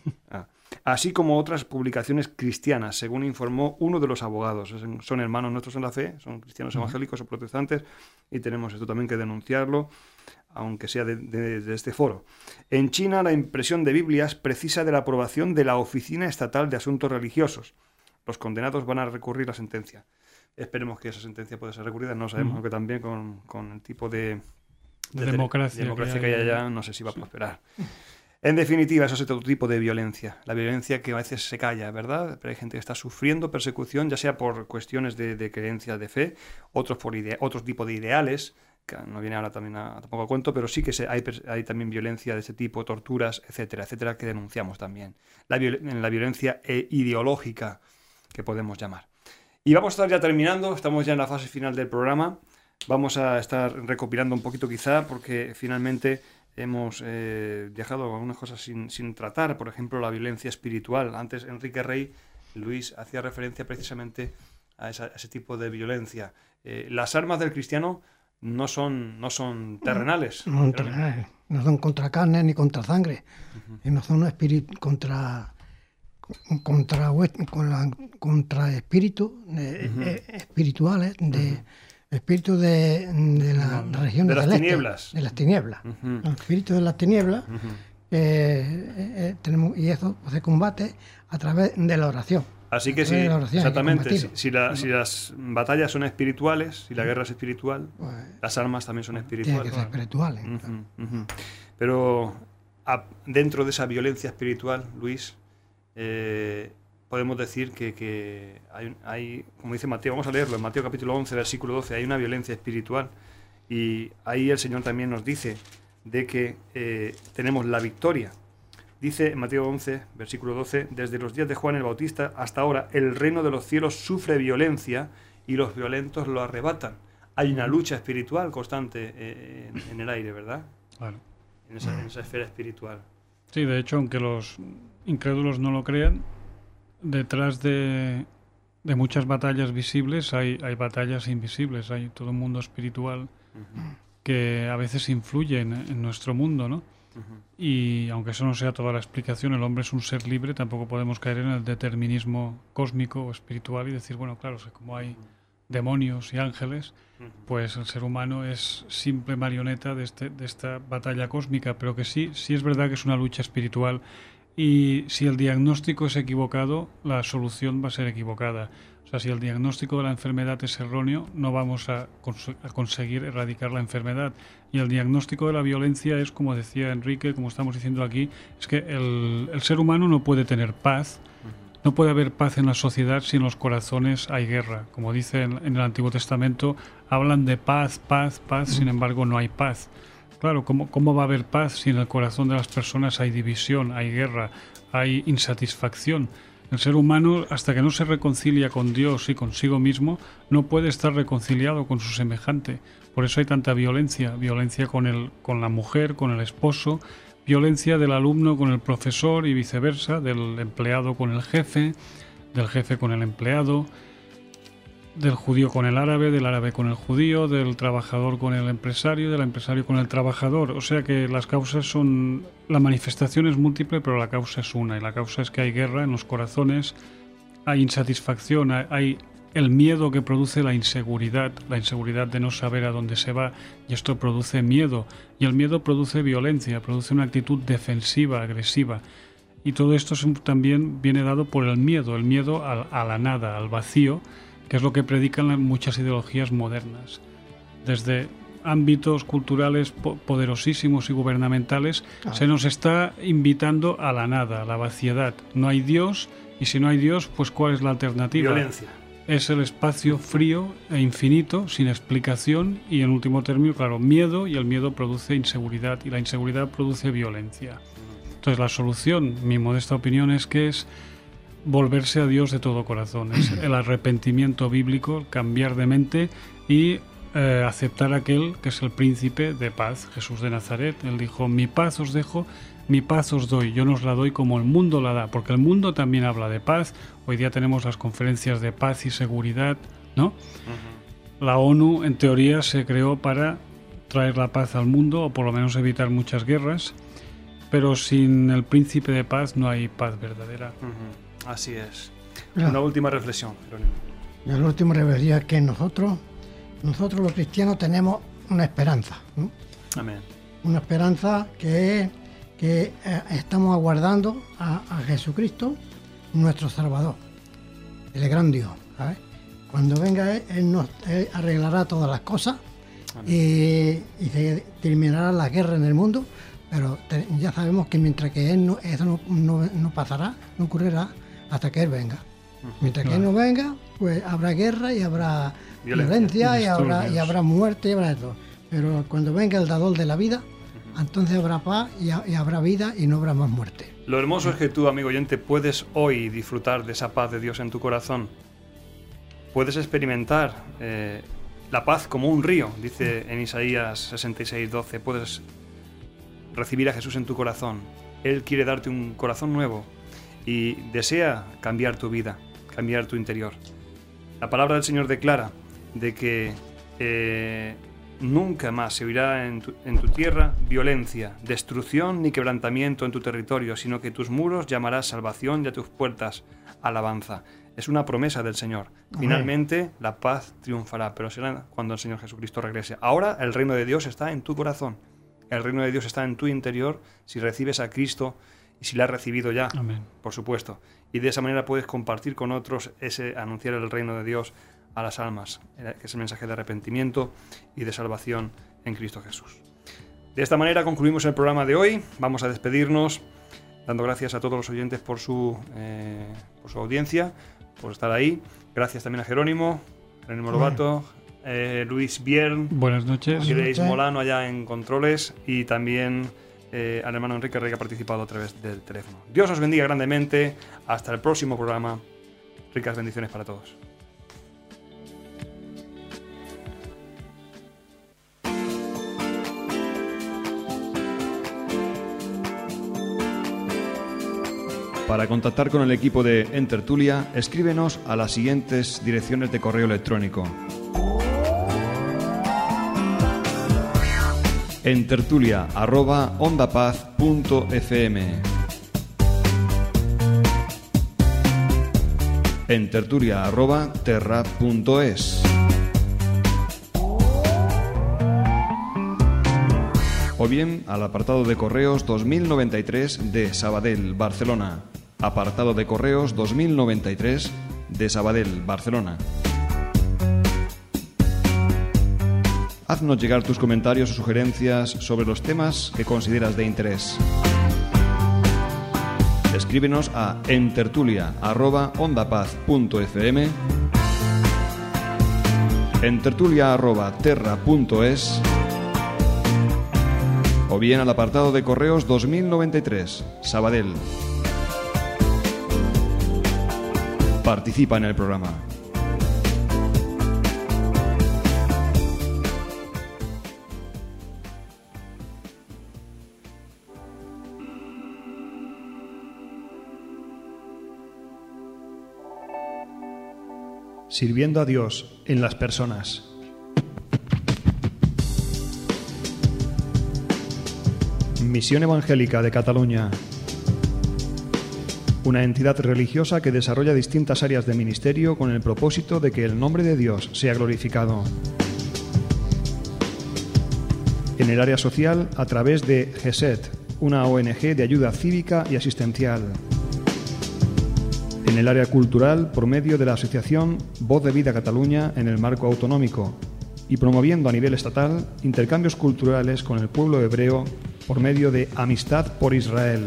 Así como otras publicaciones cristianas, según informó uno de los abogados. Son hermanos nuestros en la fe, son cristianos evangélicos o protestantes, y tenemos esto también que denunciarlo, aunque sea de este foro. En China, la impresión de Biblias precisa de la aprobación de la Oficina Estatal de Asuntos Religiosos. Los condenados van a recurrir la sentencia. Esperemos que esa sentencia pueda ser recurrida, no sabemos, aunque también con el tipo de democracia que hay allá, no sé si va a prosperar. En definitiva, eso es otro tipo de violencia. La violencia que a veces se calla, ¿verdad? Pero hay gente que está sufriendo persecución, ya sea por cuestiones de creencias de fe, otros por otro tipo de ideales, que no viene ahora también tampoco a cuento, pero sí que hay también violencia de ese tipo, torturas, etcétera, etcétera, que denunciamos también. La violencia ideológica, que podemos llamar. Y vamos a estar ya terminando, estamos ya en la fase final del programa. Vamos a estar recopilando un poquito quizá, porque finalmente hemos dejado algunas cosas sin tratar, por ejemplo, la violencia espiritual. Antes Enrique Rey, Luis, hacía referencia precisamente a ese tipo de violencia. Las armas del cristiano no son terrenales. No son terrenales, no son contra carne ni contra sangre, y no son contra espíritus espirituales espíritus de las regiones de las tinieblas. De las tinieblas. Los espíritus de las tinieblas, tenemos, y eso se combate a través de la oración. Así que sí, exactamente. Si las batallas son espirituales, si la guerra es espiritual, pues las armas también son espirituales. Tienen que ser espirituales. Pero dentro de esa violencia espiritual, Luis, podemos decir que hay, como dice Mateo, vamos a leerlo, en Mateo capítulo 11, versículo 12, hay una violencia espiritual, y ahí el Señor también nos dice de que tenemos la victoria. Dice en Mateo 11, versículo 12, desde los días de Juan el Bautista hasta ahora, el reino de los cielos sufre violencia y los violentos lo arrebatan. Hay una lucha espiritual constante en el aire, ¿verdad? Claro. En esa esfera espiritual. Sí, de hecho, aunque los incrédulos no lo crean, detrás de muchas batallas visibles hay batallas invisibles, hay todo un mundo espiritual que a veces influye en nuestro mundo, ¿no? Y aunque eso no sea toda la explicación, el hombre es un ser libre, tampoco podemos caer en el determinismo cósmico o espiritual y decir, bueno, claro, como hay demonios y ángeles, pues el ser humano es simple marioneta de esta batalla cósmica, pero que sí es verdad que es una lucha espiritual. Y si el diagnóstico es equivocado, la solución va a ser equivocada. O sea, si el diagnóstico de la enfermedad es erróneo, no vamos a conseguir erradicar la enfermedad. Y el diagnóstico de la violencia es, como decía Enrique, como estamos diciendo aquí, es que el ser humano no puede tener paz, no puede haber paz en la sociedad si en los corazones hay guerra. Como dice en el Antiguo Testamento, hablan de paz, sin embargo no hay paz. Claro, ¿cómo va a haber paz si en el corazón de las personas hay división, hay guerra, hay insatisfacción? El ser humano, hasta que no se reconcilia con Dios y consigo mismo, no puede estar reconciliado con su semejante. Por eso hay tanta violencia con la mujer, con el esposo, violencia del alumno con el profesor y viceversa, del empleado con el jefe, del jefe con el empleado, del judío con el árabe, del árabe con el judío, del trabajador con el empresario, del empresario con el trabajador. O sea que las causas son... La manifestación es múltiple, pero la causa es una. Y la causa es que hay guerra en los corazones, hay insatisfacción, hay el miedo que produce la inseguridad de no saber a dónde se va. Y esto produce miedo. Y el miedo produce violencia, produce una actitud defensiva, agresiva. Y todo esto también viene dado por el miedo a la nada, al vacío, que es lo que predican muchas ideologías modernas. Desde ámbitos culturales poderosísimos y gubernamentales, se nos está invitando a la nada, a la vaciedad. No hay Dios, y si no hay Dios, pues ¿cuál es la alternativa? Violencia. Es el espacio frío e infinito, sin explicación, y en último término, claro, miedo, y el miedo produce inseguridad, y la inseguridad produce violencia. Entonces la solución, mi modesta opinión, es que es volverse a Dios de todo corazón. Es el arrepentimiento bíblico, el cambiar de mente y aceptar aquel que es el príncipe de paz, Jesús de Nazaret. Él dijo: mi paz os dejo, mi paz os doy, yo no os la doy como el mundo la da, porque el mundo también habla de paz. Hoy día tenemos las conferencias de paz y seguridad, ¿no? La ONU, en teoría, se creó para traer la paz al mundo, o por lo menos evitar muchas guerras, pero sin el príncipe de paz no hay paz verdadera. Así es. Claro. Una última reflexión, Jerónimo. Y la última reflexión es que nosotros los cristianos tenemos una esperanza, ¿no? Amén. Una esperanza que estamos aguardando a Jesucristo, nuestro Salvador, el gran Dios, ¿sabes? Cuando venga Él arreglará todas las cosas y se terminará la guerra en el mundo, pero ya sabemos que mientras que eso no pasará, no ocurrirá hasta que Él venga. Mientras que Él no venga, pues habrá guerra y habrá violencia y habrá muerte y habrá todo. Pero cuando venga el dador de la vida, entonces habrá paz y habrá vida y no habrá más muerte. Lo hermoso es que tú, amigo oyente, puedes hoy disfrutar de esa paz de Dios en tu corazón. Puedes experimentar la paz como un río, dice en Isaías 66:12. Puedes recibir a Jesús en tu corazón. Él quiere darte un corazón nuevo y desea cambiar tu vida, cambiar tu interior. La palabra del Señor declara de que nunca más se oirá en tu tierra violencia, destrucción ni quebrantamiento en tu territorio, sino que tus muros llamarás salvación y a tus puertas alabanza. Es una promesa del Señor. Finalmente la paz triunfará, pero será cuando el Señor Jesucristo regrese. Ahora el reino de Dios está en tu corazón. El reino de Dios está en tu interior si recibes a Cristo y si lo has recibido ya. Amén. Por supuesto. Y de esa manera puedes compartir con otros anunciar el reino de Dios a las almas, que es el mensaje de arrepentimiento y de salvación en Cristo Jesús. De esta manera concluimos el programa de hoy. Vamos a despedirnos dando gracias a todos los oyentes por su audiencia, por estar ahí. Gracias también a Jerónimo Lobato, Luis Biern. Buenas noches. Grace Molano allá en controles y también al hermano Enrique Rey, que ha participado a través del teléfono. Dios os bendiga grandemente. Hasta el próximo programa. Ricas bendiciones para todos. Para contactar con el equipo de En Tertulia, escríbenos a las siguientes direcciones de correo electrónico: entertulia@ondapaz.fm, entertulia@terra.es, o bien al apartado de correos 2093 de Sabadell, Barcelona. Apartado de correos 2093 de Sabadell, Barcelona. Haznos llegar tus comentarios o sugerencias sobre los temas que consideras de interés. Escríbenos a entertulia@ondapaz.fm, entertulia@terra.es, o bien al apartado de correos 2093, Sabadell. Participa en el programa. Sirviendo a Dios en las personas. Misión Evangélica de Cataluña. Una entidad religiosa que desarrolla distintas áreas de ministerio con el propósito de que el nombre de Dios sea glorificado. En el área social, a través de GESET, una ONG de ayuda cívica y asistencial. En el área cultural, por medio de la asociación Voz de Vida Cataluña en el marco autonómico, y promoviendo a nivel estatal intercambios culturales con el pueblo hebreo por medio de Amistad por Israel.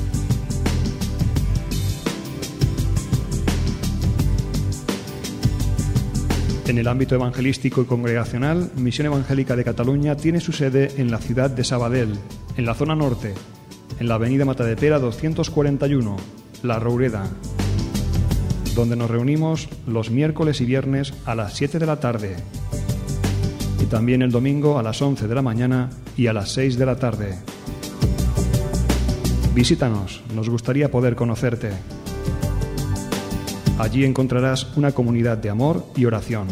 En el ámbito evangelístico y congregacional, Misión Evangélica de Cataluña tiene su sede en la ciudad de Sabadell, en la zona norte, en la avenida Matadepera 241, La Roureda, donde nos reunimos los miércoles y viernes a las 7 de la tarde y también el domingo a las 11 de la mañana y a las 6 de la tarde. Visítanos, nos gustaría poder conocerte. Allí encontrarás una comunidad de amor y oración.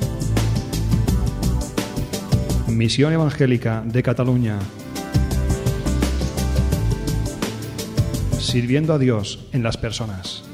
Misión Evangélica de Cataluña. Sirviendo a Dios en las personas.